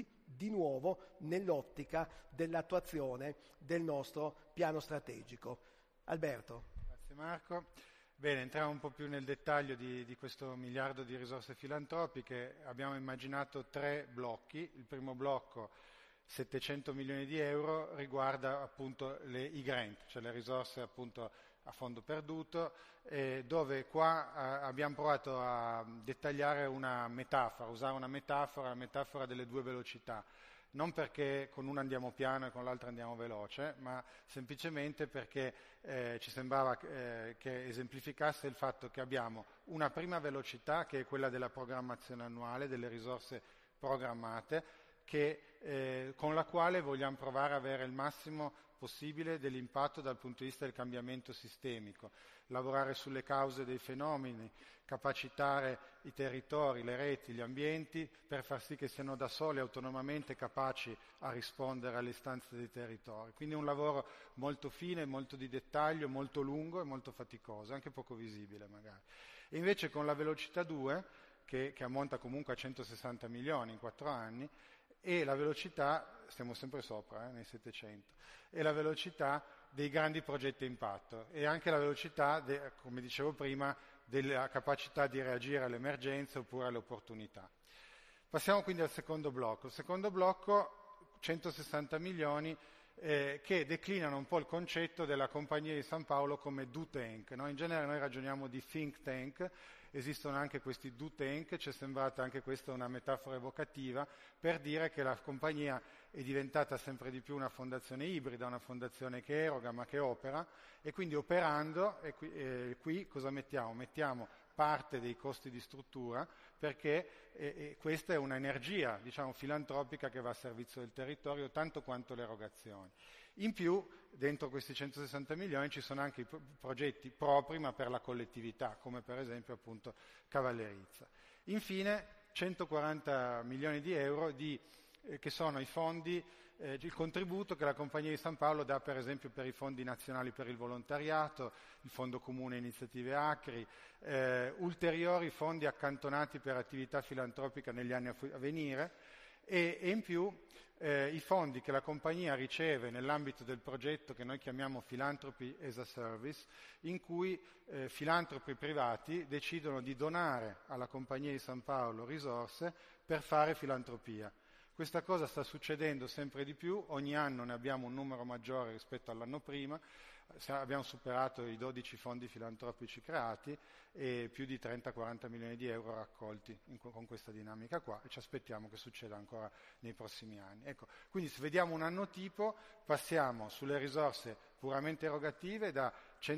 di nuovo nell'ottica dell'attuazione del nostro piano strategico. Alberto. Grazie Marco. Bene, entriamo un po' più nel dettaglio di, di questo miliardo di risorse filantropiche. Abbiamo immaginato tre blocchi. Il primo blocco, settecento milioni di euro, riguarda appunto le, i grant, cioè le risorse appunto a fondo perduto, eh, dove qua eh, abbiamo provato a dettagliare una metafora, usare una metafora, la metafora delle due velocità. Non perché con una andiamo piano e con l'altra andiamo veloce, ma semplicemente perché eh, ci sembrava eh, che esemplificasse il fatto che abbiamo una prima velocità, che è quella della programmazione annuale, delle risorse programmate, che, eh, con la quale vogliamo provare a avere il massimo possibile dell'impatto dal punto di vista del cambiamento sistemico, lavorare sulle cause dei fenomeni, capacitare i territori, le reti, gli ambienti per far sì che siano da soli autonomamente capaci a rispondere alle istanze dei territori. Quindi un lavoro molto fine, molto di dettaglio, molto lungo e molto faticoso, anche poco visibile magari. E invece con la velocità due, che, che ammonta comunque a centosessanta milioni in quattro anni, e la velocità, stiamo sempre sopra, eh, nei settecento, e la velocità dei grandi progetti a impatto e anche la velocità, de, come dicevo prima, della capacità di reagire alle emergenze oppure alle opportunità. Passiamo quindi al secondo blocco. Il secondo blocco, centosessanta milioni, eh, che declinano un po' il concetto della Compagnia di San Paolo come do tank. No? In genere noi ragioniamo di think tank, esistono anche questi do tank, ci è sembrata anche questa una metafora evocativa per dire che la compagnia è diventata sempre di più una fondazione ibrida, una fondazione che eroga ma che opera, e quindi operando, e qui, eh, qui cosa mettiamo? Mettiamo parte dei costi di struttura perché eh, eh, questa è un'energia, diciamo, filantropica che va a servizio del territorio tanto quanto le erogazioni. In più, dentro questi centosessanta milioni ci sono anche i pro- progetti propri ma per la collettività, come per esempio appunto Cavallerizza. Infine, centoquaranta milioni di euro di, eh, che sono i fondi, eh, il contributo che la Compagnia di San Paolo dà per esempio per i fondi nazionali per il volontariato, il Fondo Comune Iniziative Acri, eh, ulteriori fondi accantonati per attività filantropica negli anni a, fu- a venire e, e in più eh, i fondi che la compagnia riceve nell'ambito del progetto che noi chiamiamo Philanthropy as a Service, in cui eh, filantropi privati decidono di donare alla Compagnia di San Paolo risorse per fare filantropia. Questa cosa sta succedendo sempre di più, ogni anno ne abbiamo un numero maggiore rispetto all'anno prima, abbiamo superato i dodici fondi filantropici creati e più di trenta quaranta milioni di euro raccolti in, con questa dinamica qua e ci aspettiamo che succeda ancora nei prossimi anni. Ecco, quindi se vediamo un anno tipo passiamo sulle risorse puramente erogative da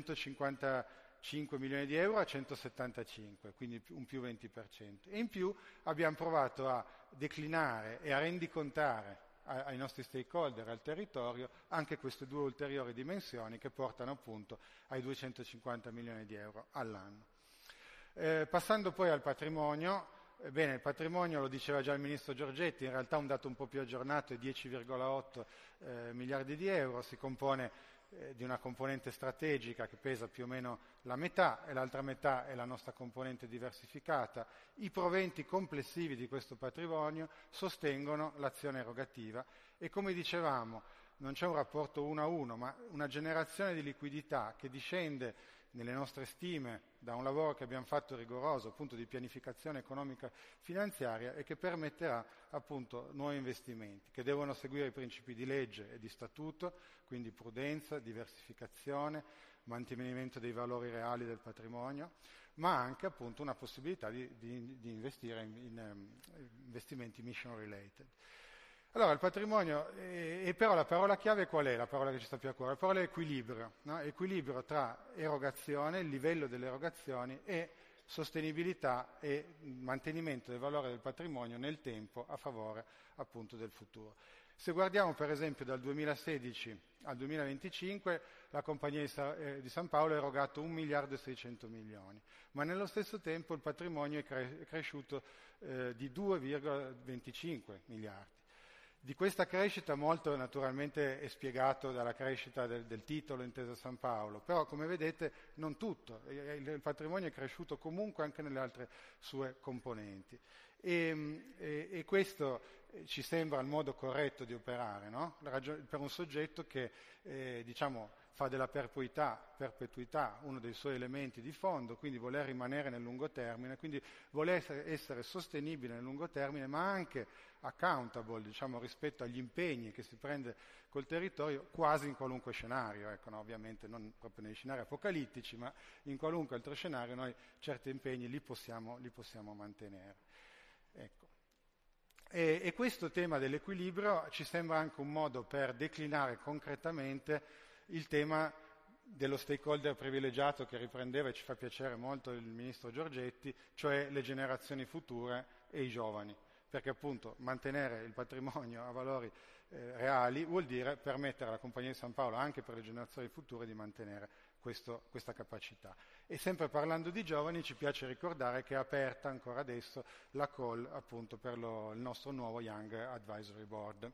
centocinquantacinque milioni di euro a centosettantacinque, quindi un più venti per cento. E in più abbiamo provato a declinare e a rendicontare ai nostri stakeholder, al territorio, anche queste due ulteriori dimensioni che portano appunto ai duecentocinquanta milioni di euro all'anno. Eh, passando poi al patrimonio, eh, bene, il patrimonio, lo diceva già il Ministro Giorgetti, in realtà un dato un po' più aggiornato è dieci virgola otto eh, miliardi di euro, si compone di una componente strategica che pesa più o meno la metà e l'altra metà è la nostra componente diversificata. I proventi complessivi di questo patrimonio sostengono l'azione erogativa e, come dicevamo, non c'è un rapporto uno a uno, ma una generazione di liquidità che discende nelle nostre stime da un lavoro che abbiamo fatto rigoroso, appunto di pianificazione economica finanziaria e che permetterà appunto nuovi investimenti che devono seguire i principi di legge e di statuto, quindi prudenza, diversificazione, mantenimento dei valori reali del patrimonio, ma anche appunto una possibilità di, di, di investire in, in um, investimenti mission related. Allora, il patrimonio, e, e però la parola chiave qual è? La parola che ci sta più a cuore? La parola è equilibrio, no? Equilibrio tra erogazione, il livello delle erogazioni e sostenibilità e mantenimento del valore del patrimonio nel tempo a favore appunto del futuro. Se guardiamo per esempio dal duemilasedici al duemilaventicinque la Compagnia di, Sa- eh, di San Paolo ha erogato un miliardo e seicento milioni, ma nello stesso tempo il patrimonio è, cre- è cresciuto eh, di due virgola venticinque miliardi. Di questa crescita molto naturalmente è spiegato dalla crescita del, del titolo Intesa San Paolo, però come vedete non tutto, il, il patrimonio è cresciuto comunque anche nelle altre sue componenti e, e, e questo eh, ci sembra il modo corretto di operare, no? La ragione, per un soggetto che eh, diciamo, fa della perpetuità, perpetuità uno dei suoi elementi di fondo, quindi voler rimanere nel lungo termine, quindi voler essere, essere sostenibile nel lungo termine, ma anche accountable, diciamo, rispetto agli impegni che si prende col territorio, quasi in qualunque scenario, ecco, no? Ovviamente non proprio nei scenari apocalittici, ma in qualunque altro scenario noi certi impegni li possiamo, li possiamo mantenere. Ecco. E, e questo tema dell'equilibrio ci sembra anche un modo per declinare concretamente il tema dello stakeholder privilegiato che riprendeva, e ci fa piacere molto, il ministro Giorgetti, cioè le generazioni future e i giovani, perché appunto mantenere il patrimonio a valori eh, reali vuol dire permettere alla Compagnia di San Paolo, anche per le generazioni future, di mantenere questo, questa capacità. E sempre parlando di giovani, ci piace ricordare che è aperta ancora adesso la call appunto per lo, il nostro nuovo Young Advisory Board.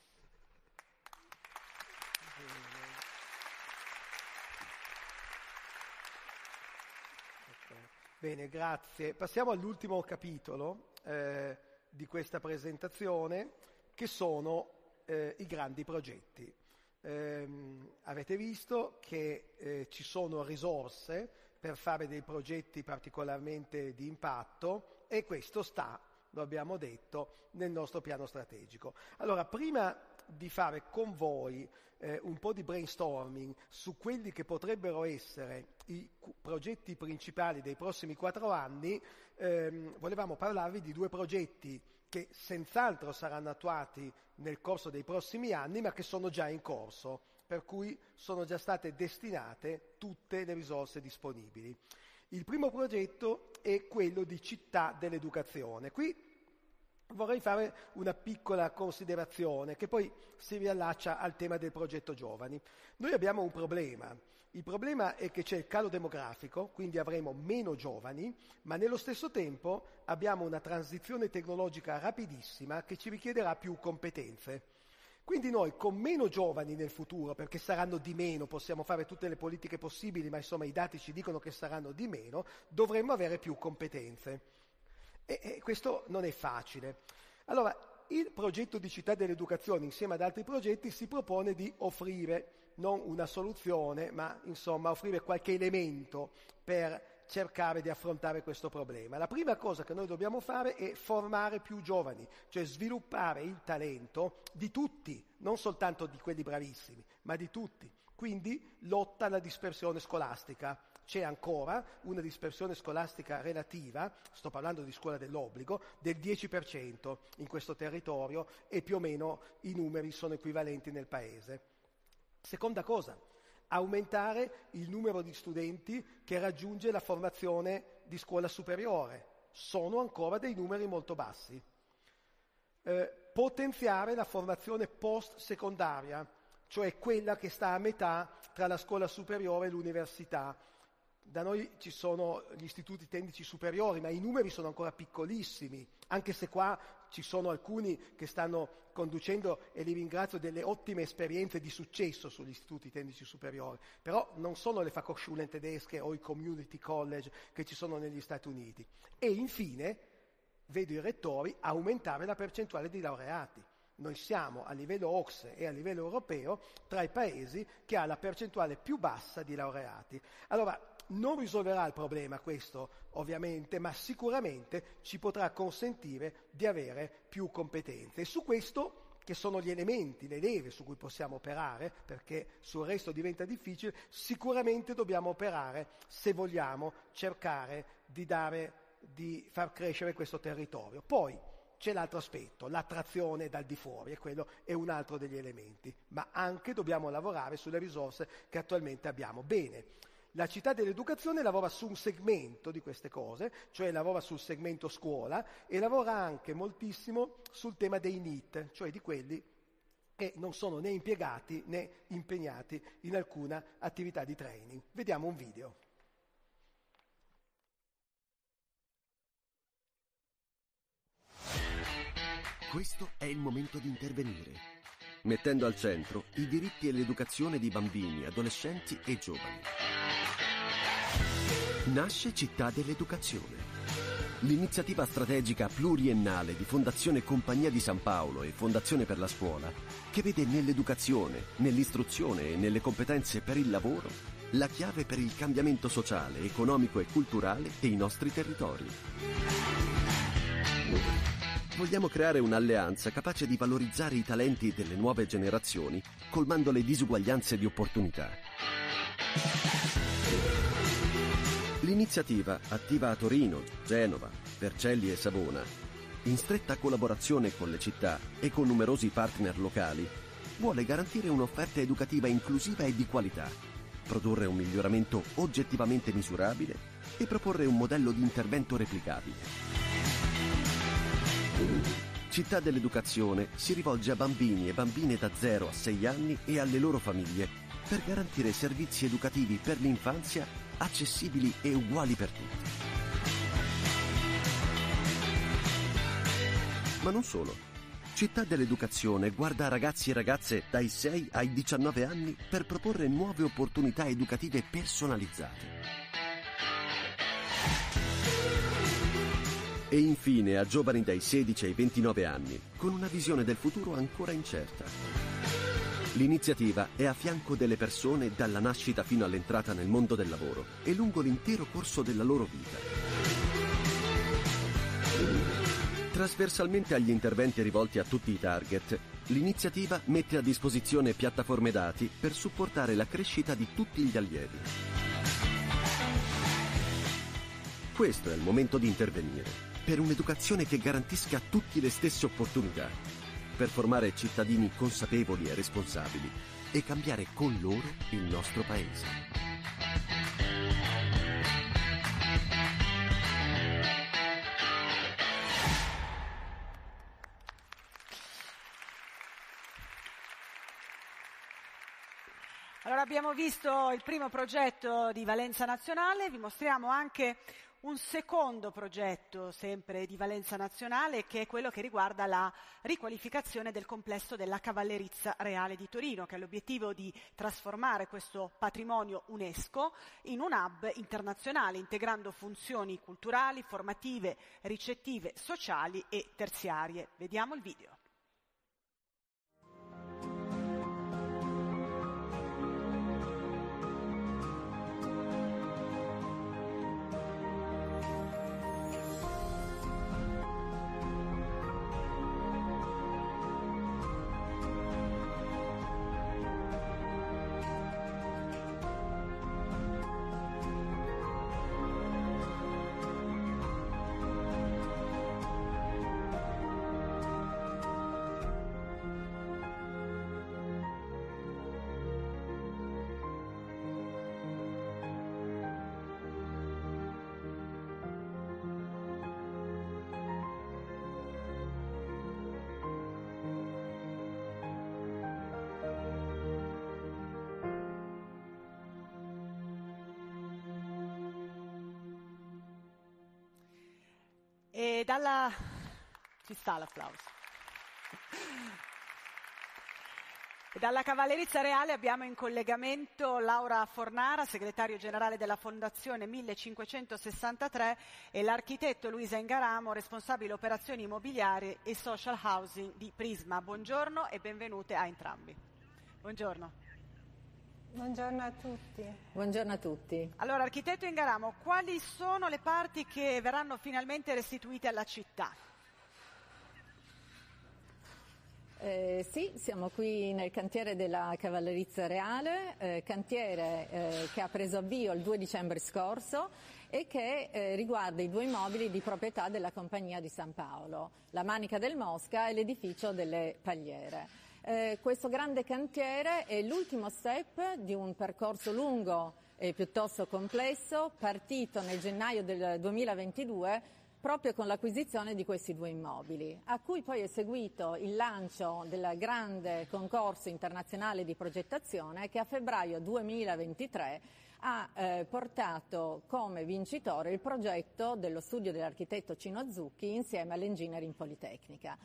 Bene, grazie. Passiamo all'ultimo capitolo eh, di questa presentazione, che sono eh, i grandi progetti. Eh, avete visto che eh, ci sono risorse per fare dei progetti particolarmente di impatto, e questo sta, lo abbiamo detto, nel nostro piano strategico. Allora, prima di fare con voi eh, un po' di brainstorming su quelli che potrebbero essere i progetti principali dei prossimi quattro anni, ehm, volevamo parlarvi di due progetti che senz'altro saranno attuati nel corso dei prossimi anni, ma che sono già in corso, per cui sono già state destinate tutte le risorse disponibili. Il primo progetto è quello di Città dell'Educazione. Qui vorrei fare una piccola considerazione che poi si riallaccia al tema del progetto giovani. Noi abbiamo un problema. Il problema è che c'è il calo demografico, quindi avremo meno giovani, ma nello stesso tempo abbiamo una transizione tecnologica rapidissima che ci richiederà più competenze. Quindi noi con meno giovani nel futuro, perché saranno di meno, possiamo fare tutte le politiche possibili, ma insomma i dati ci dicono che saranno di meno, dovremmo avere più competenze. E, e questo non è facile. Allora, il progetto di Città dell'Educazione, insieme ad altri progetti, si propone di offrire non una soluzione, ma insomma offrire qualche elemento per cercare di affrontare questo problema. La prima cosa che noi dobbiamo fare è formare più giovani, cioè sviluppare il talento di tutti, non soltanto di quelli bravissimi, ma di tutti. Quindi lotta alla dispersione scolastica. C'è ancora una dispersione scolastica relativa, sto parlando di scuola dell'obbligo, del dieci per cento in questo territorio, e più o meno i numeri sono equivalenti nel paese. Seconda cosa, aumentare il numero di studenti che raggiunge la formazione di scuola superiore. Sono ancora dei numeri molto bassi. Eh, potenziare la formazione post-secondaria, cioè quella che sta a metà tra la scuola superiore e l'università. Da noi ci sono gli istituti tecnici superiori, ma i numeri sono ancora piccolissimi, anche se qua ci sono alcuni che stanno conducendo, e li ringrazio, delle ottime esperienze di successo sugli istituti tecnici superiori, però non sono le Fachhochschulen tedesche o i community college che ci sono negli Stati Uniti. E infine, vedo i rettori aumentare la percentuale di laureati. Noi siamo a livello O C S E e a livello europeo tra i paesi che ha la percentuale più bassa di laureati. Allora, non risolverà il problema questo, ovviamente, ma sicuramente ci potrà consentire di avere più competenze. E su questo, che sono gli elementi, le leve su cui possiamo operare, perché sul resto diventa difficile, sicuramente dobbiamo operare se vogliamo cercare di dare, di far crescere questo territorio. Poi c'è l'altro aspetto, l'attrazione dal di fuori, e quello è un altro degli elementi, ma anche dobbiamo lavorare sulle risorse che attualmente abbiamo. Bene. La Città dell'Educazione lavora su un segmento di queste cose, cioè lavora sul segmento scuola, e lavora anche moltissimo sul tema dei N E E T, cioè di quelli che non sono né impiegati né impegnati in alcuna attività di training. Vediamo un video. Questo è il momento di intervenire, mettendo al centro i diritti e l'educazione di bambini, adolescenti e giovani. Nasce Città dell'Educazione. L'iniziativa strategica pluriennale di Fondazione Compagnia di San Paolo e Fondazione per la Scuola, che vede nell'educazione, nell'istruzione e nelle competenze per il lavoro la chiave per il cambiamento sociale, economico e culturale dei nostri territori. Vogliamo creare un'alleanza capace di valorizzare i talenti delle nuove generazioni, colmando le disuguaglianze di opportunità. L'iniziativa, attiva a Torino, Genova, Vercelli e Savona, in stretta collaborazione con le città e con numerosi partner locali, vuole garantire un'offerta educativa inclusiva e di qualità, produrre un miglioramento oggettivamente misurabile e proporre un modello di intervento replicabile. Città dell'Educazione si rivolge a bambini e bambine da zero a sei anni e alle loro famiglie per garantire servizi educativi per l'infanzia accessibili e uguali per tutti. Ma non solo. Città dell'Educazione guarda a ragazzi e ragazze dai sei ai diciannove anni per proporre nuove opportunità educative personalizzate. E infine a giovani dai sedici ai ventinove anni, con una visione del futuro ancora incerta. L'iniziativa è a fianco delle persone dalla nascita fino all'entrata nel mondo del lavoro e lungo l'intero corso della loro vita. Trasversalmente agli interventi rivolti a tutti i target, l'iniziativa mette a disposizione piattaforme dati per supportare la crescita di tutti gli allievi. Questo è il momento di intervenire, per un'educazione che garantisca a tutti le stesse opportunità, per formare cittadini consapevoli e responsabili e cambiare con loro il nostro Paese. Allora abbiamo visto il primo progetto di valenza nazionale, vi mostriamo anche un secondo progetto, sempre di valenza nazionale, che è quello che riguarda la riqualificazione del complesso della Cavallerizza Reale di Torino, che ha l'obiettivo di trasformare questo patrimonio UNESCO in un hub internazionale, integrando funzioni culturali, formative, ricettive, sociali e terziarie. Vediamo il video. E dalla... ci sta l'applauso. E dalla Cavallerizza Reale abbiamo in collegamento Laura Fornara, segretario generale della Fondazione millecinquecentosessantatré, e l'architetto Luisa Ingaramo, responsabile operazioni immobiliari e social housing di Prisma. Buongiorno e benvenute a entrambi. Buongiorno. Buongiorno a tutti. Buongiorno a tutti. Allora, architetto Ingaramo, quali sono le parti che verranno finalmente restituite alla città? Eh, sì, siamo qui nel cantiere della Cavallerizza Reale, eh, cantiere eh, che ha preso avvio il due dicembre scorso e che eh, riguarda i due immobili di proprietà della Compagnia di San Paolo, la Manica del Mosca e l'edificio delle Pagliere. Eh, questo grande cantiere è l'ultimo step di un percorso lungo e piuttosto complesso, partito nel gennaio del duemilaventidue proprio con l'acquisizione di questi due immobili, a cui poi è seguito il lancio del grande concorso internazionale di progettazione che a febbraio duemilaventitré ha eh, portato come vincitore il progetto dello studio dell'architetto Cino Zucchi insieme all'Engineering Politecnica.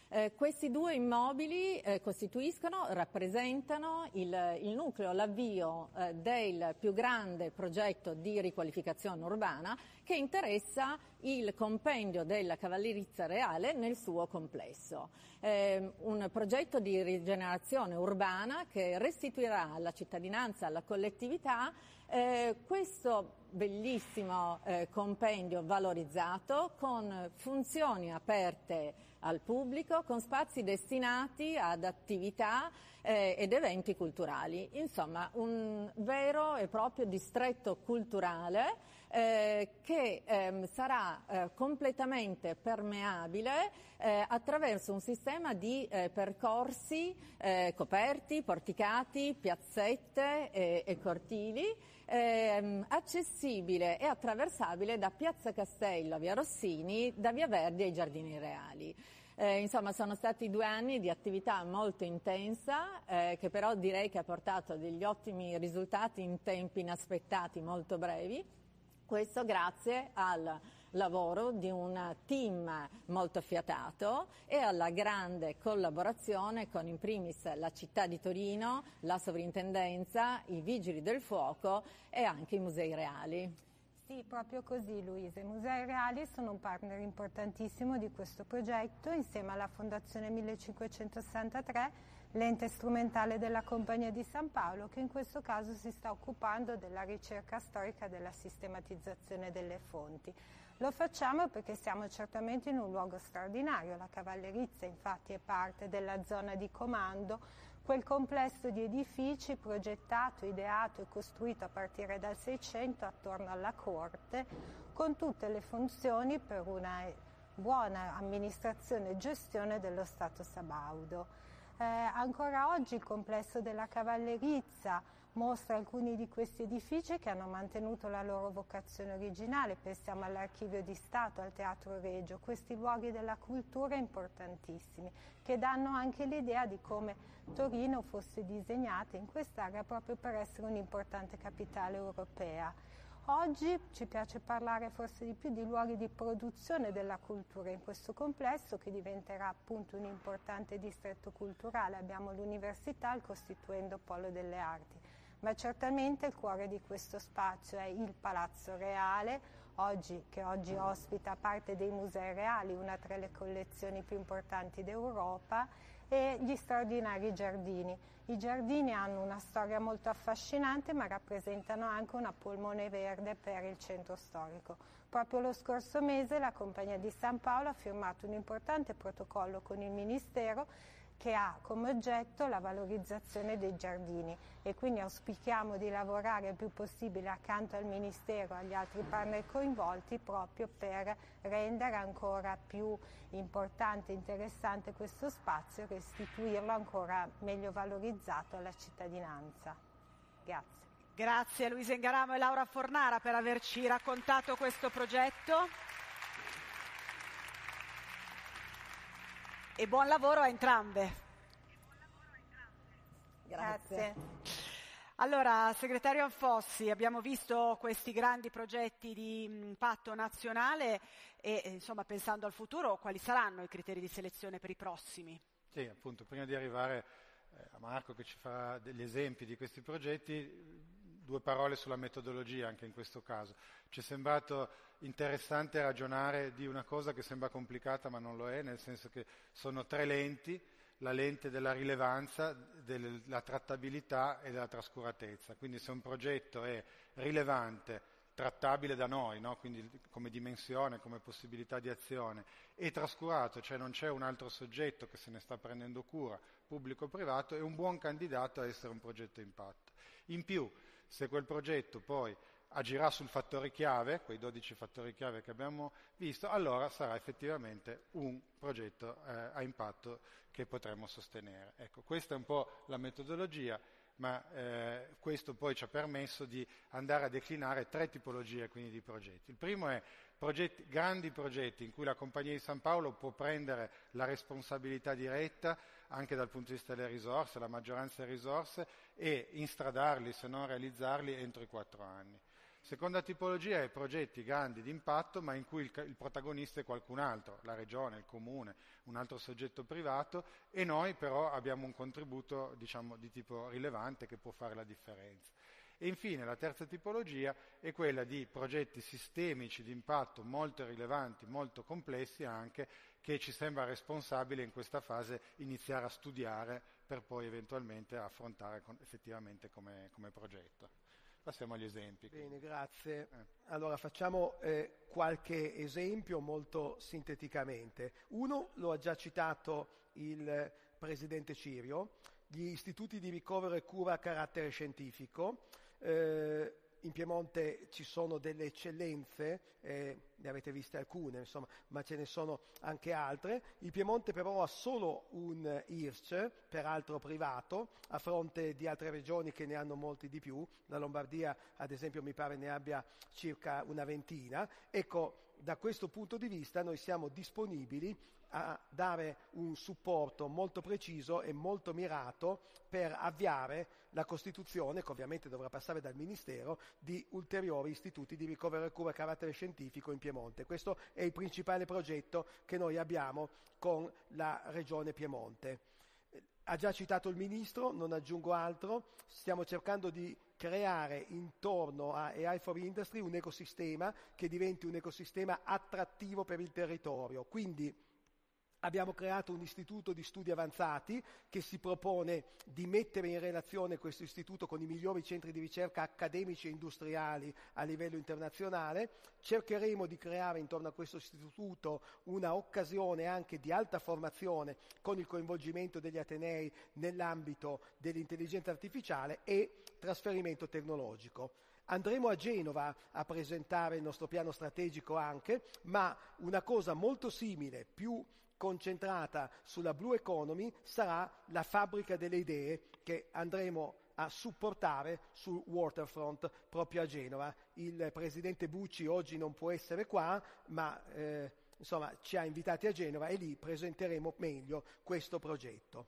Eh, questi due immobili eh, costituiscono, rappresentano il, il nucleo, l'avvio eh, del più grande progetto di riqualificazione urbana che interessa il compendio della Cavallerizza Reale nel suo complesso. Eh, un progetto di rigenerazione urbana che restituirà alla cittadinanza, alla collettività, eh, questo bellissimo eh, compendio valorizzato con funzioni aperte al pubblico, con spazi destinati ad attività eh, ed eventi culturali. Insomma, un vero e proprio distretto culturale eh, che eh, sarà eh, completamente permeabile eh, attraverso un sistema di eh, percorsi eh, coperti, porticati, piazzette e, e cortili, Eh, accessibile e attraversabile da Piazza Castello a Via Rossini, da Via Verdi ai Giardini Reali. Eh, insomma, sono stati due anni di attività molto intensa, eh, che però direi che ha portato degli ottimi risultati in tempi inaspettati, molto brevi. Questo grazie al lavoro di un team molto affiatato e alla grande collaborazione con in primis la città di Torino, la sovrintendenza, i vigili del fuoco e anche i musei reali. Sì, proprio così Luisa. I Musei Reali sono un partner importantissimo di questo progetto insieme alla Fondazione millecinquecentosessantatré, l'ente strumentale della Compagnia di San Paolo, che in questo caso si sta occupando della ricerca storica e della sistematizzazione delle fonti. Lo facciamo perché siamo certamente in un luogo straordinario. La Cavallerizza infatti è parte della zona di comando, quel complesso di edifici progettato, ideato e costruito a partire dal Seicento attorno alla corte, con tutte le funzioni per una buona amministrazione e gestione dello Stato sabaudo. Eh, ancora oggi il complesso della Cavallerizza mostra alcuni di questi edifici che hanno mantenuto la loro vocazione originale. Pensiamo all'Archivio di Stato, al Teatro Regio, questi luoghi della cultura importantissimi che danno anche l'idea di come Torino fosse disegnata in quest'area proprio per essere un'importante capitale europea. Oggi ci piace parlare forse di più di luoghi di produzione della cultura in questo complesso, che diventerà appunto un importante distretto culturale. Abbiamo l'università, il costituendo polo delle arti, ma certamente il cuore di questo spazio è il Palazzo Reale, oggi, che oggi ospita parte dei musei reali, una tra le collezioni più importanti d'Europa, e gli straordinari giardini. I giardini hanno una storia molto affascinante, ma rappresentano anche una polmone verde per il centro storico. Proprio lo scorso mese la Compagnia di San Paolo ha firmato un importante protocollo con il Ministero che ha come oggetto la valorizzazione dei giardini, e quindi auspichiamo di lavorare il più possibile accanto al Ministero e agli altri partner coinvolti proprio per rendere ancora più importante e interessante questo spazio e restituirlo ancora meglio valorizzato alla cittadinanza. Grazie. Grazie a Luisa Ingaramo e Laura Fornara per averci raccontato questo progetto. E buon lavoro a entrambe. Grazie. Allora, segretario Anfossi, abbiamo visto questi grandi progetti di impatto nazionale e, insomma, pensando al futuro, quali saranno i criteri di selezione per i prossimi? Sì, appunto, prima di arrivare eh, a Marco che ci farà degli esempi di questi progetti, due parole sulla metodologia anche in questo caso. Ci è sembrato interessante ragionare di una cosa che sembra complicata ma non lo è, nel senso che sono tre lenti, la lente della rilevanza, della trattabilità e della trascuratezza. Quindi se un progetto è rilevante, trattabile da noi, no? Quindi come dimensione, come possibilità di azione, e trascurato, cioè non c'è un altro soggetto che se ne sta prendendo cura, pubblico o privato, è un buon candidato a essere un progetto impatto. In più, se quel progetto poi agirà sul fattore chiave, quei dodici fattori chiave che abbiamo visto, allora sarà effettivamente un progetto eh, a impatto che potremo sostenere. Ecco, questa è un po' la metodologia, ma eh, questo poi ci ha permesso di andare a declinare tre tipologie quindi di progetti. Il primo è progetti, grandi progetti in cui la Compagnia di San Paolo può prendere la responsabilità diretta anche dal punto di vista delle risorse, la maggioranza delle risorse, e instradarli, se non realizzarli, entro i quattro anni. Seconda tipologia è progetti grandi di impatto, ma in cui il, il protagonista è qualcun altro, la regione, il comune, un altro soggetto privato, e noi però abbiamo un contributo, diciamo, di tipo rilevante che può fare la differenza. E infine la terza tipologia è quella di progetti sistemici di impatto molto rilevanti, molto complessi anche, che ci sembra responsabile in questa fase iniziare a studiare per poi eventualmente affrontare con, effettivamente come, come progetto. Passiamo agli esempi. Bene, grazie. Eh. Allora facciamo eh, qualche esempio molto sinteticamente. Uno lo ha già citato il Presidente Cirio, gli istituti di ricovero e cura a carattere scientifico. Eh, in Piemonte ci sono delle eccellenze, eh, ne avete viste alcune, insomma, ma ce ne sono anche altre. Il Piemonte però ha solo un I R S C, peraltro privato, a fronte di altre regioni che ne hanno molti di più. La Lombardia, ad esempio, mi pare ne abbia circa una ventina. Ecco, da questo punto di vista noi siamo disponibili a dare un supporto molto preciso e molto mirato per avviare la costituzione, che ovviamente dovrà passare dal Ministero, di ulteriori istituti di ricovero e cura a carattere scientifico in Piemonte. Questo è il principale progetto che noi abbiamo con la Regione Piemonte. Ha già citato il Ministro, non aggiungo altro, stiamo cercando di creare intorno a A I for Industry un ecosistema che diventi un ecosistema attrattivo per il territorio, quindi abbiamo creato un istituto di studi avanzati che si propone di mettere in relazione questo istituto con i migliori centri di ricerca accademici e industriali a livello internazionale. Cercheremo di creare intorno a questo istituto una occasione anche di alta formazione con il coinvolgimento degli atenei nell'ambito dell'intelligenza artificiale e trasferimento tecnologico. Andremo a Genova a presentare il nostro piano strategico anche, ma una cosa molto simile, più concentrata sulla Blue Economy, sarà la fabbrica delle idee che andremo a supportare sul waterfront proprio a Genova. Il presidente Bucci oggi non può essere qua, ma eh, insomma ci ha invitati a Genova e lì presenteremo meglio questo progetto.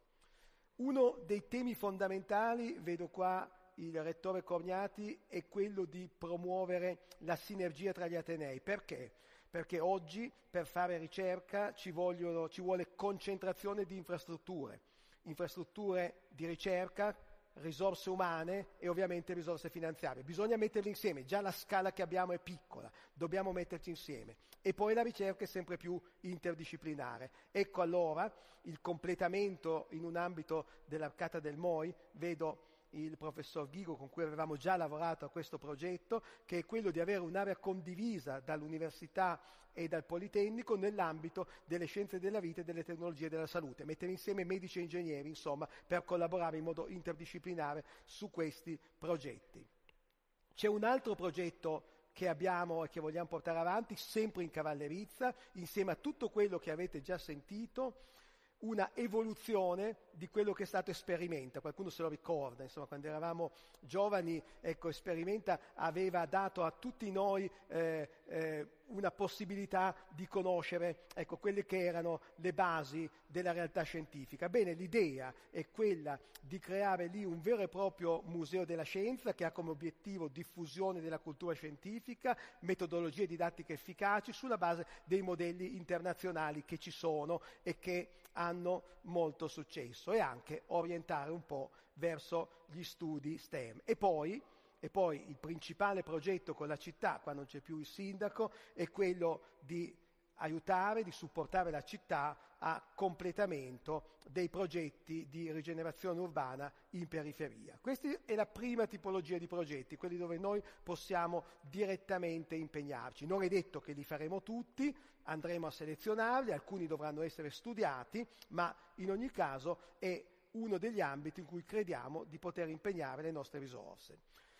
Uno dei temi fondamentali, vedo qua il rettore Corniati, è quello di promuovere la sinergia tra gli atenei. Perché? Perché oggi per fare ricerca ci, vogliono, ci vuole concentrazione di infrastrutture, infrastrutture di ricerca, risorse umane e ovviamente risorse finanziarie. Bisogna metterle insieme, già la scala che abbiamo è piccola, dobbiamo metterci insieme. E poi la ricerca è sempre più interdisciplinare. Ecco allora il completamento in un ambito dell'Arcata del M O I, vedo il professor Ghigo con cui avevamo già lavorato a questo progetto, che è quello di avere un'area condivisa dall'università e dal Politecnico nell'ambito delle scienze della vita e delle tecnologie della salute, mettere insieme medici e ingegneri, insomma, per collaborare in modo interdisciplinare su questi progetti. C'è un altro progetto che abbiamo e che vogliamo portare avanti, sempre in Cavallerizza, insieme a tutto quello che avete già sentito, una evoluzione di quello che è stato Sperimenta. Qualcuno se lo ricorda, insomma, quando eravamo giovani, ecco, Sperimenta aveva dato a tutti noi eh, eh, una possibilità di conoscere, ecco, quelle che erano le basi della realtà scientifica. Bene, l'idea è quella di creare lì un vero e proprio museo della scienza che ha come obiettivo diffusione della cultura scientifica, metodologie didattiche efficaci sulla base dei modelli internazionali che ci sono e che hanno molto successo, e anche orientare un po' verso gli studi STEM. E poi, e poi il principale progetto con la città, qua non c'è più il sindaco, è quello di aiutare, di supportare la città a completamento dei progetti di rigenerazione urbana in periferia. Questa è la prima tipologia di progetti, quelli dove noi possiamo direttamente impegnarci. Non è detto che li faremo tutti, andremo a selezionarli, alcuni dovranno essere studiati, ma in ogni caso è uno degli ambiti in cui crediamo di poter impegnare le nostre risorse.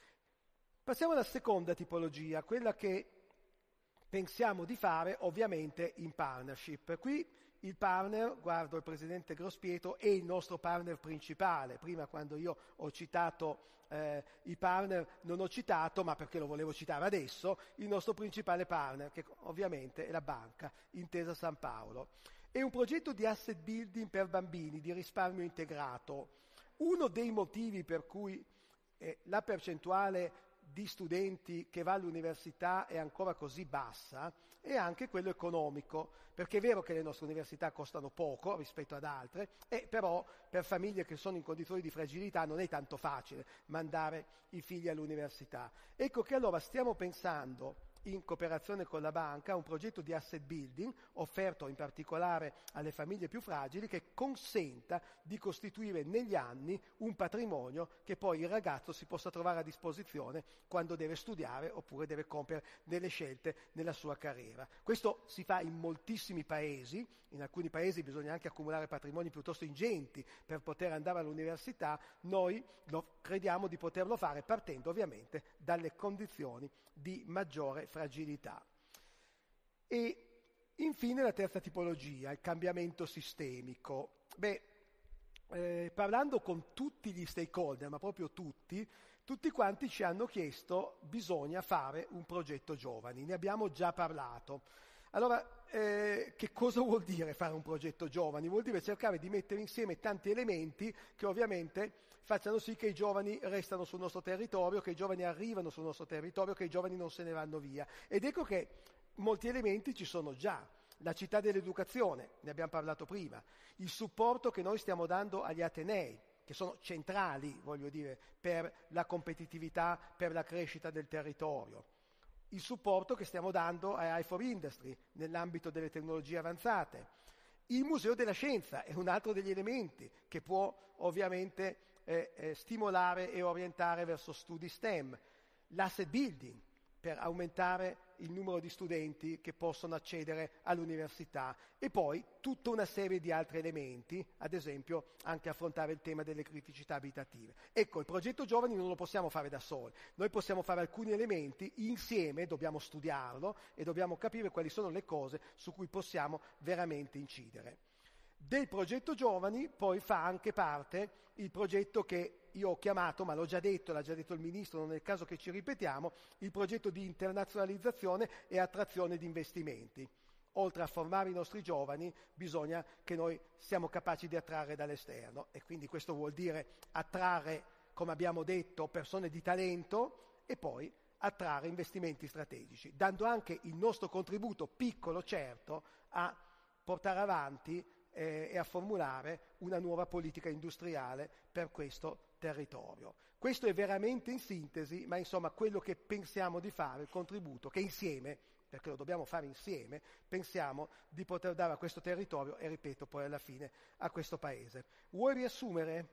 Passiamo alla seconda tipologia, quella che pensiamo di fare ovviamente in partnership. Qui il partner, guardo il presidente Grospietro, è il nostro partner principale. Prima, quando io ho citato eh, i partner, non ho citato, ma perché lo volevo citare adesso, il nostro principale partner, che ovviamente è la banca Intesa San Paolo. È un progetto di asset building per bambini, di risparmio integrato. Uno dei motivi per cui eh, la percentuale di studenti che va all'università è ancora così bassa è anche quello economico, perché è vero che le nostre università costano poco rispetto ad altre, e però per famiglie che sono in condizioni di fragilità non è tanto facile mandare i figli all'università. Ecco che allora stiamo pensando, in cooperazione con la banca, un progetto di asset building offerto in particolare alle famiglie più fragili, che consenta di costituire negli anni un patrimonio che poi il ragazzo si possa trovare a disposizione quando deve studiare oppure deve compiere delle scelte nella sua carriera. Questo si fa in moltissimi paesi, in alcuni paesi bisogna anche accumulare patrimoni piuttosto ingenti per poter andare all'università. Noi lo, crediamo di poterlo fare partendo ovviamente dalle condizioni di maggiore fragilità. E infine la terza tipologia, il cambiamento sistemico. Beh, eh, parlando con tutti gli stakeholder, ma proprio tutti, tutti quanti ci hanno chiesto: bisogna fare un progetto giovani, ne abbiamo già parlato. Allora, eh, che cosa vuol dire fare un progetto giovani? Vuol dire cercare di mettere insieme tanti elementi che ovviamente facciano sì che i giovani restano sul nostro territorio, che i giovani arrivano sul nostro territorio, che i giovani non se ne vanno via. Ed ecco che molti elementi ci sono già. La città dell'educazione, ne abbiamo parlato prima, il supporto che noi stiamo dando agli atenei, che sono centrali, voglio dire, per la competitività, per la crescita del territorio. Il supporto che stiamo dando a I for Industry nell'ambito delle tecnologie avanzate. Il Museo della Scienza è un altro degli elementi che può ovviamente eh, eh, stimolare e orientare verso studi STEM. L'asset building, per aumentare il numero di studenti che possono accedere all'università, e poi tutta una serie di altri elementi, ad esempio anche affrontare il tema delle criticità abitative. Ecco, il progetto giovani non lo possiamo fare da soli, noi possiamo fare alcuni elementi, insieme dobbiamo studiarlo e dobbiamo capire quali sono le cose su cui possiamo veramente incidere. Del progetto giovani poi fa anche parte il progetto che io ho chiamato, ma l'ho già detto, l'ha già detto il Ministro, non è il caso che ci ripetiamo, il progetto di internazionalizzazione e attrazione di investimenti. Oltre a formare i nostri giovani, bisogna che noi siamo capaci di attrarre dall'esterno, e quindi questo vuol dire attrarre, come abbiamo detto, persone di talento e poi attrarre investimenti strategici, dando anche il nostro contributo, piccolo certo, a portare avanti eh, e a formulare una nuova politica industriale per questo territorio. Questo è veramente in sintesi, ma insomma quello che pensiamo di fare, il contributo che insieme, perché lo dobbiamo fare insieme, pensiamo di poter dare a questo territorio e, ripeto, poi alla fine a questo paese. Vuoi riassumere?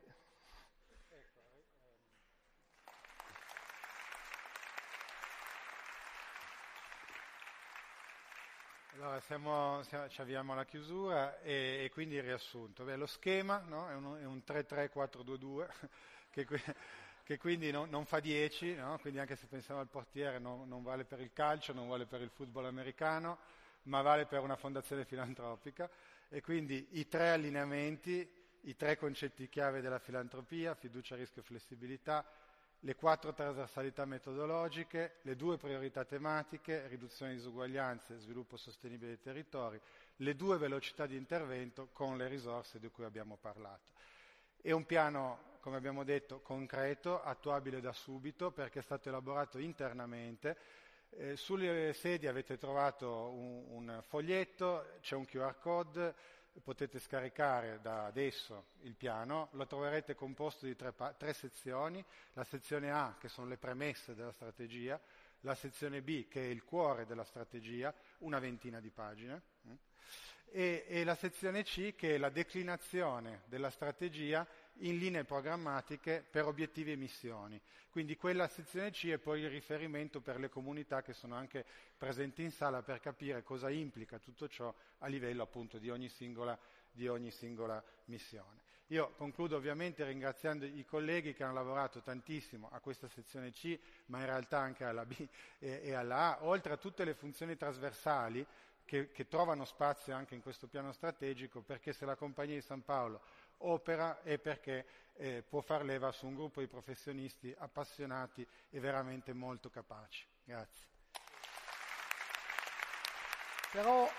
Allora, siamo, siamo, ci avviamo alla chiusura e, e quindi il riassunto. Beh, lo schema, no? È un, è un tre tre quattro due due che, che quindi non, non fa dieci, no? Quindi anche se pensiamo al portiere non, non vale per il calcio, non vale per il football americano, ma vale per una fondazione filantropica. E quindi i tre allineamenti, i tre concetti chiave della filantropia: fiducia, rischio e flessibilità, le quattro trasversalità metodologiche, le due priorità tematiche, riduzione di disuguaglianze e sviluppo sostenibile dei territori, le due velocità di intervento con le risorse di cui abbiamo parlato. È un piano, come abbiamo detto, concreto, attuabile da subito, perché è stato elaborato internamente. Eh, sulle sedie avete trovato un, un foglietto, c'è un Q R code, potete scaricare da adesso il piano, lo troverete composto di tre, tre sezioni: la sezione A, che sono le premesse della strategia, la sezione B, che è il cuore della strategia, una ventina di pagine, e, e la sezione C, che è la declinazione della strategia in linee programmatiche per obiettivi e missioni. Quindi quella sezione C è poi il riferimento per le comunità che sono anche presenti in sala, per capire cosa implica tutto ciò a livello appunto di ogni singola, di ogni singola missione. Io concludo ovviamente ringraziando i colleghi che hanno lavorato tantissimo a questa sezione C, ma in realtà anche alla B e, e alla A, oltre a tutte le funzioni trasversali che, che trovano spazio anche in questo piano strategico, perché se la Compagnia di San Paolo opera è perché eh, può far leva su un gruppo di professionisti appassionati e veramente molto capaci. Grazie. Però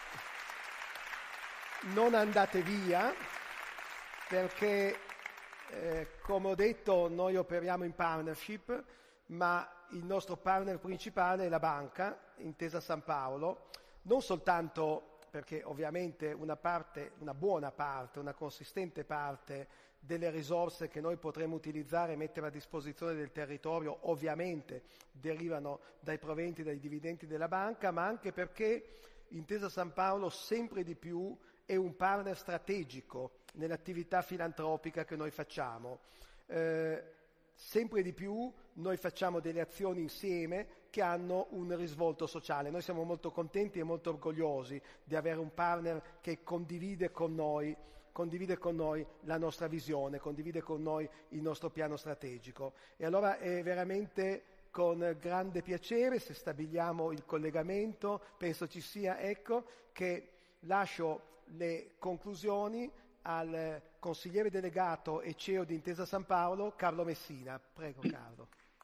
non andate via, perché eh, come ho detto noi operiamo in partnership, ma il nostro partner principale è la banca, Intesa San Paolo, non soltanto perché ovviamente una parte, una buona parte, una consistente parte delle risorse che noi potremo utilizzare e mettere a disposizione del territorio ovviamente derivano dai proventi, dai dividendi della banca, ma anche perché Intesa San Paolo sempre di più è un partner strategico nell'attività filantropica che noi facciamo. Eh, sempre di più noi facciamo delle azioni insieme che hanno un risvolto sociale. Noi siamo molto contenti e molto orgogliosi di avere un partner che condivide con noi, condivide con noi la nostra visione, condivide con noi il nostro piano strategico. E allora è veramente con grande piacere, se stabiliamo il collegamento, penso ci sia, ecco, che lascio le conclusioni al consigliere delegato e C E O di Intesa San Paolo, Carlo Messina. Prego Carlo.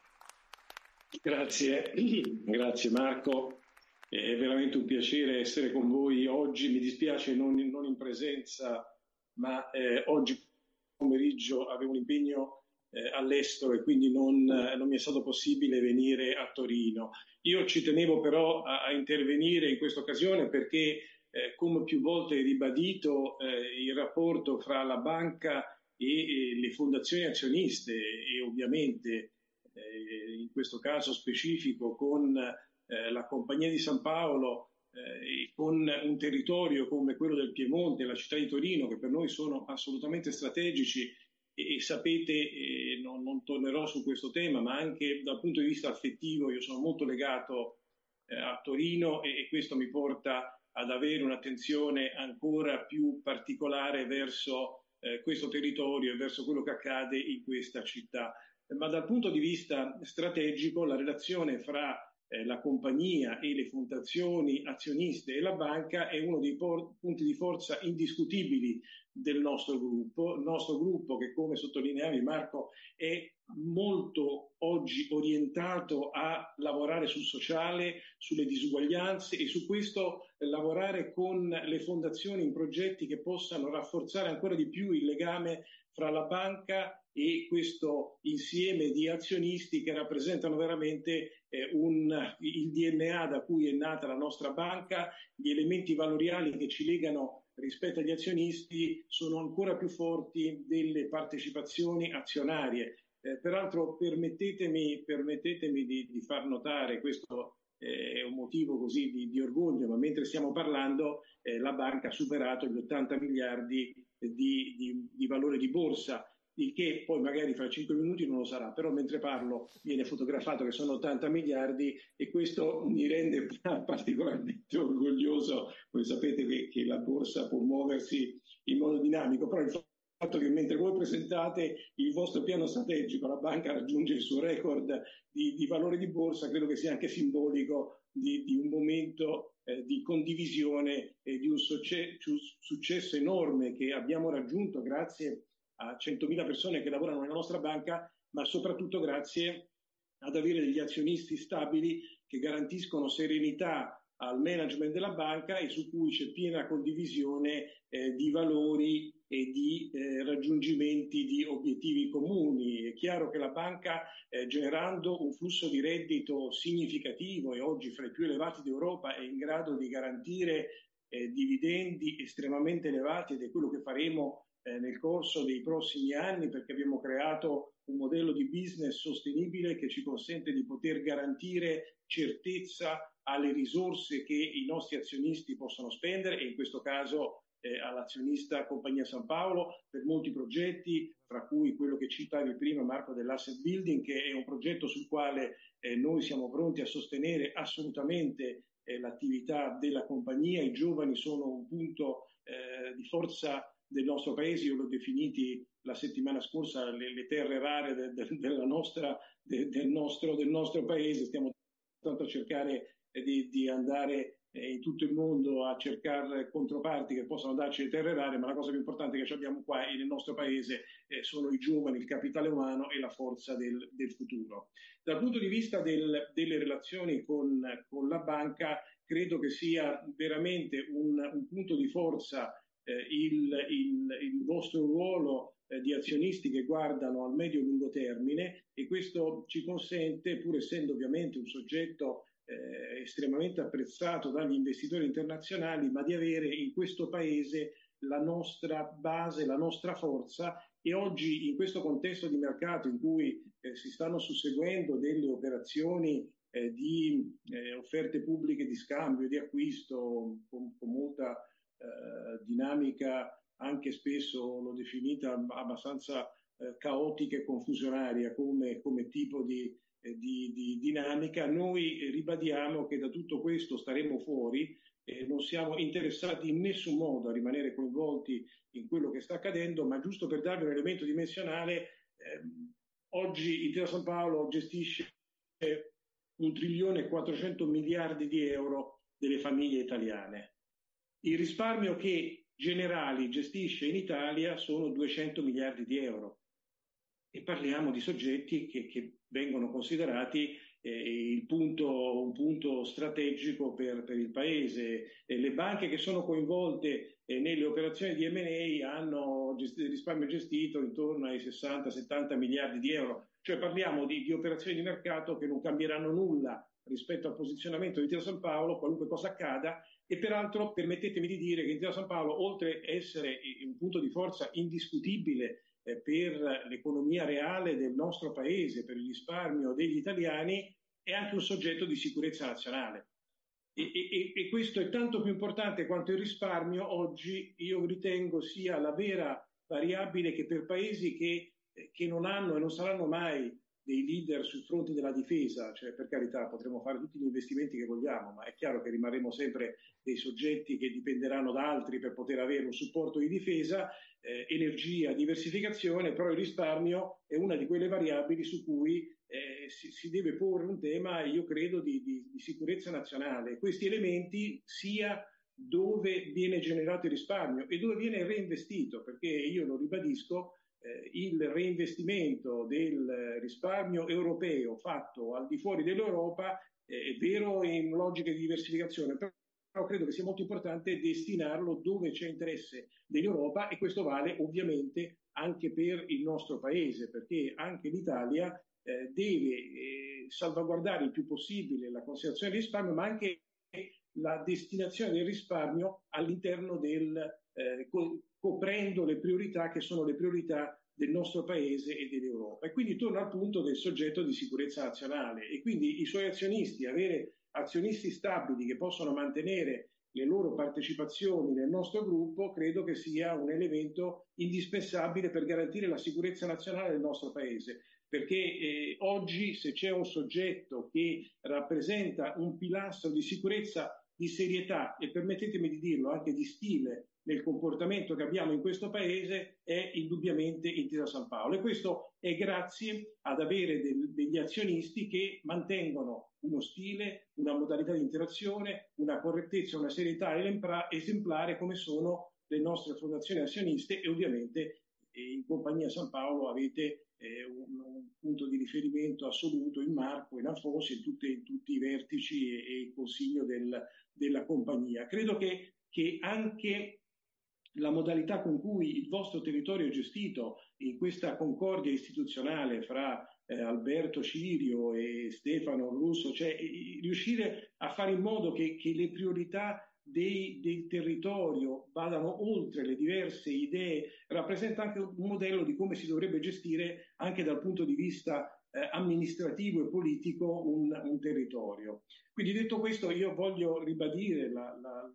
Grazie, grazie Marco, è veramente un piacere essere con voi oggi. Mi dispiace non in, non in presenza, ma eh, oggi pomeriggio avevo un impegno eh, all'estero e quindi non, non mi è stato possibile venire a Torino. Io ci tenevo però a, a intervenire in questa occasione perché Eh, come più volte ribadito, eh, il rapporto fra la banca e, e le fondazioni azioniste e ovviamente eh, in questo caso specifico con eh, la Compagnia di San Paolo eh, e con un territorio come quello del Piemonte, la città di Torino, che per noi sono assolutamente strategici e, e sapete, eh, non, non tornerò su questo tema, ma anche dal punto di vista affettivo io sono molto legato eh, a Torino e, e questo mi porta ad avere un'attenzione ancora più particolare verso eh, questo territorio e verso quello che accade in questa città. Ma dal punto di vista strategico la relazione fra eh, la compagnia e le fondazioni azioniste e la banca è uno dei por- punti di forza indiscutibili del nostro gruppo, il nostro gruppo che, come sottolineavi Marco, è molto oggi orientato a lavorare sul sociale, sulle disuguaglianze e su questo eh, lavorare con le fondazioni in progetti che possano rafforzare ancora di più il legame fra la banca e questo insieme di azionisti che rappresentano veramente eh, un, il D N A da cui è nata la nostra banca. Gli elementi valoriali che ci legano rispetto agli azionisti sono ancora più forti delle partecipazioni azionarie. Eh, peraltro permettetemi, permettetemi di, di far notare, questo eh, è un motivo così di, di orgoglio, ma mentre stiamo parlando eh, la banca ha superato gli ottanta miliardi di, di, di valore di borsa, il che poi magari fra cinque minuti non lo sarà, però mentre parlo viene fotografato che sono ottanta miliardi e questo mi rende particolarmente orgoglioso. Voi sapete che, che la borsa può muoversi in modo dinamico, però il fatto che mentre voi presentate il vostro piano strategico la banca raggiunge il suo record di, di valore di borsa, credo che sia anche simbolico di, di un momento eh, di condivisione e di un succe- successo enorme che abbiamo raggiunto grazie a centomila persone che lavorano nella nostra banca, ma soprattutto grazie ad avere degli azionisti stabili che garantiscono serenità al management della banca e su cui c'è piena condivisione eh, di valori e di eh, raggiungimenti di obiettivi comuni. È chiaro che la banca, eh, generando un flusso di reddito significativo e oggi fra i più elevati d'Europa, è in grado di garantire eh, dividendi estremamente elevati ed è quello che faremo nel corso dei prossimi anni, perché abbiamo creato un modello di business sostenibile che ci consente di poter garantire certezza alle risorse che i nostri azionisti possono spendere e in questo caso eh, all'azionista Compagnia San Paolo per molti progetti, tra cui quello che citavi prima Marco dell'asset building, che è un progetto sul quale eh, noi siamo pronti a sostenere assolutamente eh, l'attività della compagnia. I giovani sono un punto eh, di forza del nostro paese, io l'ho definiti la settimana scorsa le, le terre rare de, de, della nostra, de, del, nostro, del nostro paese. Stiamo tanto a cercare eh, di, di andare eh, in tutto il mondo a cercare controparti che possano darci le terre rare, ma la cosa più importante che abbiamo qua e nel nostro paese eh, sono i giovani, il capitale umano e la forza del, del futuro. Dal punto di vista del, delle relazioni con, con la banca, credo che sia veramente un, un punto di forza eh, il, il, il vostro ruolo eh, di azionisti che guardano al medio e lungo termine, e questo ci consente, pur essendo ovviamente un soggetto eh, estremamente apprezzato dagli investitori internazionali, ma di avere in questo paese la nostra base, la nostra forza. E oggi, in questo contesto di mercato in cui eh, si stanno susseguendo delle operazioni eh, di eh, offerte pubbliche di scambio, di acquisto, con, con molta eh, dinamica, anche spesso l'ho definita abbastanza eh, caotica e confusionaria come, come tipo di, eh, di, di dinamica, noi ribadiamo che da tutto questo staremo fuori. Eh, non siamo interessati in nessun modo a rimanere coinvolti in quello che sta accadendo, ma giusto per darvi un elemento dimensionale, ehm, oggi Intesa Sanpaolo gestisce un trilione e quattrocento miliardi di euro delle famiglie italiane. Il risparmio che Generali gestisce in Italia sono duecento miliardi di euro, e parliamo di soggetti che, che vengono considerati eh, il punto, un punto strategico per, per il Paese. Eh, le banche che sono coinvolte eh, nelle operazioni di M and A hanno gest- risparmio gestito intorno ai sessanta settanta miliardi di euro, cioè parliamo di, di operazioni di mercato che non cambieranno nulla rispetto al posizionamento di Intesa Sanpaolo, qualunque cosa accada. E peraltro permettetemi di dire che Intesa Sanpaolo, oltre a essere un punto di forza indiscutibile eh, per l'economia reale del nostro Paese, per il risparmio degli italiani, è anche un soggetto di sicurezza nazionale. E, e, e questo è tanto più importante quanto il risparmio oggi io ritengo sia la vera variabile che per paesi che, che non hanno e non saranno mai dei leader sul fronte della difesa, cioè per carità potremo fare tutti gli investimenti che vogliamo, ma è chiaro che rimarremo sempre dei soggetti che dipenderanno da altri per poter avere un supporto di difesa, eh, energia, diversificazione, però il risparmio è una di quelle variabili su cui eh, si, si deve porre un tema, io credo, di, di, di sicurezza nazionale. Questi elementi sia dove viene generato il risparmio e dove viene reinvestito, perché io lo ribadisco, Eh, il reinvestimento del risparmio europeo fatto al di fuori dell'Europa eh, è vero in logiche di diversificazione, però credo che sia molto importante destinarlo dove c'è interesse dell'Europa, e questo vale ovviamente anche per il nostro Paese, perché anche l'Italia eh, deve eh, salvaguardare il più possibile la conservazione del risparmio, ma anche la destinazione del risparmio all'interno del eh, co- coprendo le priorità che sono le priorità del nostro Paese e dell'Europa. E quindi torno al punto del soggetto di sicurezza nazionale, e quindi i suoi azionisti, avere azionisti stabili che possono mantenere le loro partecipazioni nel nostro gruppo, credo che sia un elemento indispensabile per garantire la sicurezza nazionale del nostro Paese. Perché eh, oggi, se c'è un soggetto che rappresenta un pilastro di sicurezza, di serietà e, permettetemi di dirlo, anche di stile nel comportamento che abbiamo in questo Paese, è indubbiamente Intesa Sanpaolo. E questo è grazie ad avere del, degli azionisti che mantengono uno stile, una modalità di interazione, una correttezza, una serietà esemplare come sono le nostre fondazioni azioniste, e ovviamente eh, in compagnia Sanpaolo avete eh, un, un punto di riferimento assoluto in Marco, in Anfosi, in, tutte, in tutti i vertici e, e il consiglio del, della compagnia. Credo che, che anche la modalità con cui il vostro territorio è gestito in questa concordia istituzionale fra eh, Alberto Cirio e Stefano Russo, cioè eh, riuscire a fare in modo che, che le priorità dei, del territorio vadano oltre le diverse idee, rappresenta anche un modello di come si dovrebbe gestire anche dal punto di vista eh, amministrativo e politico un, un territorio. Quindi, detto questo, io voglio ribadire la, la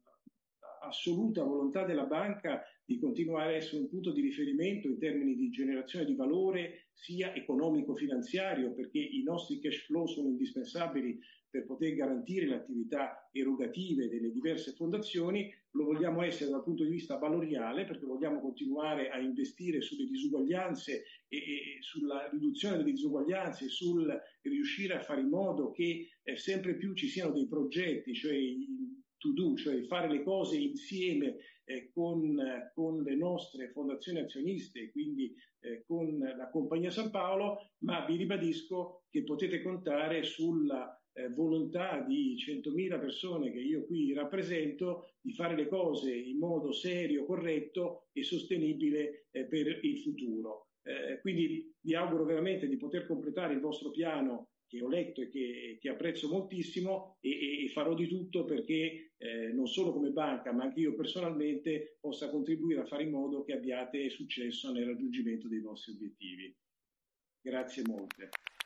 assoluta volontà della banca di continuare a essere un punto di riferimento in termini di generazione di valore sia economico-finanziario, perché i nostri cash flow sono indispensabili per poter garantire le attività erogative delle diverse fondazioni. Lo vogliamo essere dal punto di vista valoriale, perché vogliamo continuare a investire sulle disuguaglianze e, e sulla riduzione delle disuguaglianze, sul riuscire a fare in modo che eh, sempre più ci siano dei progetti, cioè i to do, cioè fare le cose insieme eh, con, eh, con le nostre fondazioni azioniste, quindi eh, con la compagnia Sanpaolo, ma vi ribadisco che potete contare sulla eh, volontà di centomila persone che io qui rappresento di fare le cose in modo serio, corretto e sostenibile eh, per il futuro. Eh, quindi vi auguro veramente di poter completare il vostro piano che ho letto e che, che apprezzo moltissimo e, e farò di tutto perché eh, non solo come banca ma anche io personalmente possa contribuire a fare in modo che abbiate successo nel raggiungimento dei vostri obiettivi. Grazie molte.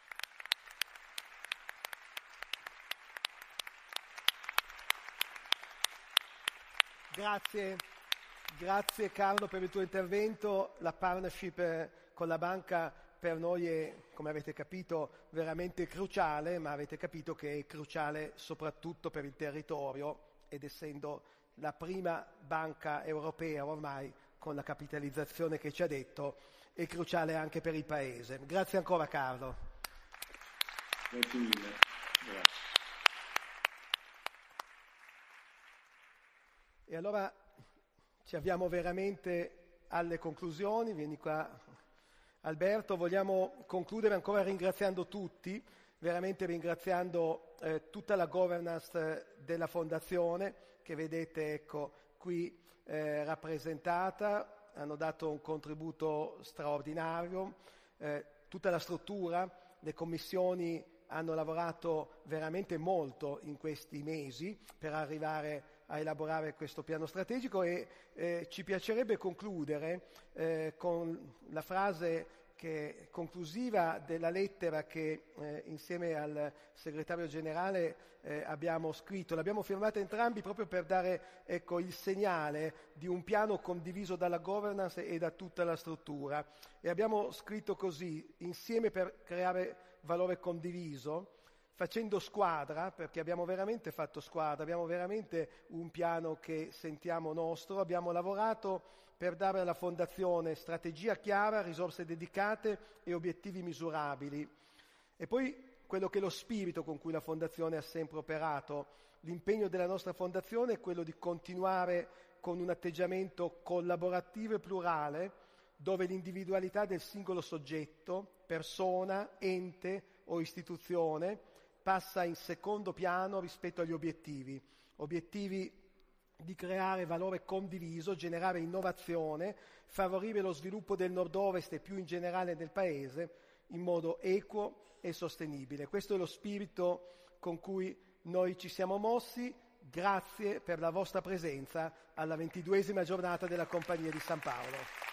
Grazie, grazie Carlo per il tuo intervento. La partnership eh, con la banca per noi è, come avete capito, veramente cruciale, ma avete capito che è cruciale soprattutto per il territorio ed essendo la prima banca europea ormai con la capitalizzazione che ci ha detto, è cruciale anche per il Paese. Grazie ancora Carlo. Grazie mille. Grazie. E allora ci avviamo veramente alle conclusioni. Vieni qua Alberto, vogliamo concludere ancora ringraziando tutti, veramente ringraziando eh, tutta la governance della Fondazione che vedete ecco, qui eh, rappresentata, hanno dato un contributo straordinario, eh, tutta la struttura, le commissioni hanno lavorato veramente molto in questi mesi per arrivare a elaborare questo piano strategico e eh, ci piacerebbe concludere eh, con la frase che, conclusiva della lettera che eh, insieme al segretario generale eh, abbiamo scritto. L'abbiamo firmata entrambi proprio per dare ecco, il segnale di un piano condiviso dalla governance e da tutta la struttura. E abbiamo scritto così, insieme per creare valore condiviso, facendo squadra, perché abbiamo veramente fatto squadra, abbiamo veramente un piano che sentiamo nostro, abbiamo lavorato per dare alla Fondazione strategia chiara, risorse dedicate e obiettivi misurabili. E poi quello che è lo spirito con cui la Fondazione ha sempre operato, l'impegno della nostra Fondazione è quello di continuare con un atteggiamento collaborativo e plurale, dove l'individualità del singolo soggetto, persona, ente o istituzione passa in secondo piano rispetto agli obiettivi, obiettivi di creare valore condiviso, generare innovazione, favorire lo sviluppo del nord-ovest e più in generale del Paese in modo equo e sostenibile. Questo è lo spirito con cui noi ci siamo mossi. Grazie per la vostra presenza alla ventiduesima giornata della Compagnia di San Paolo.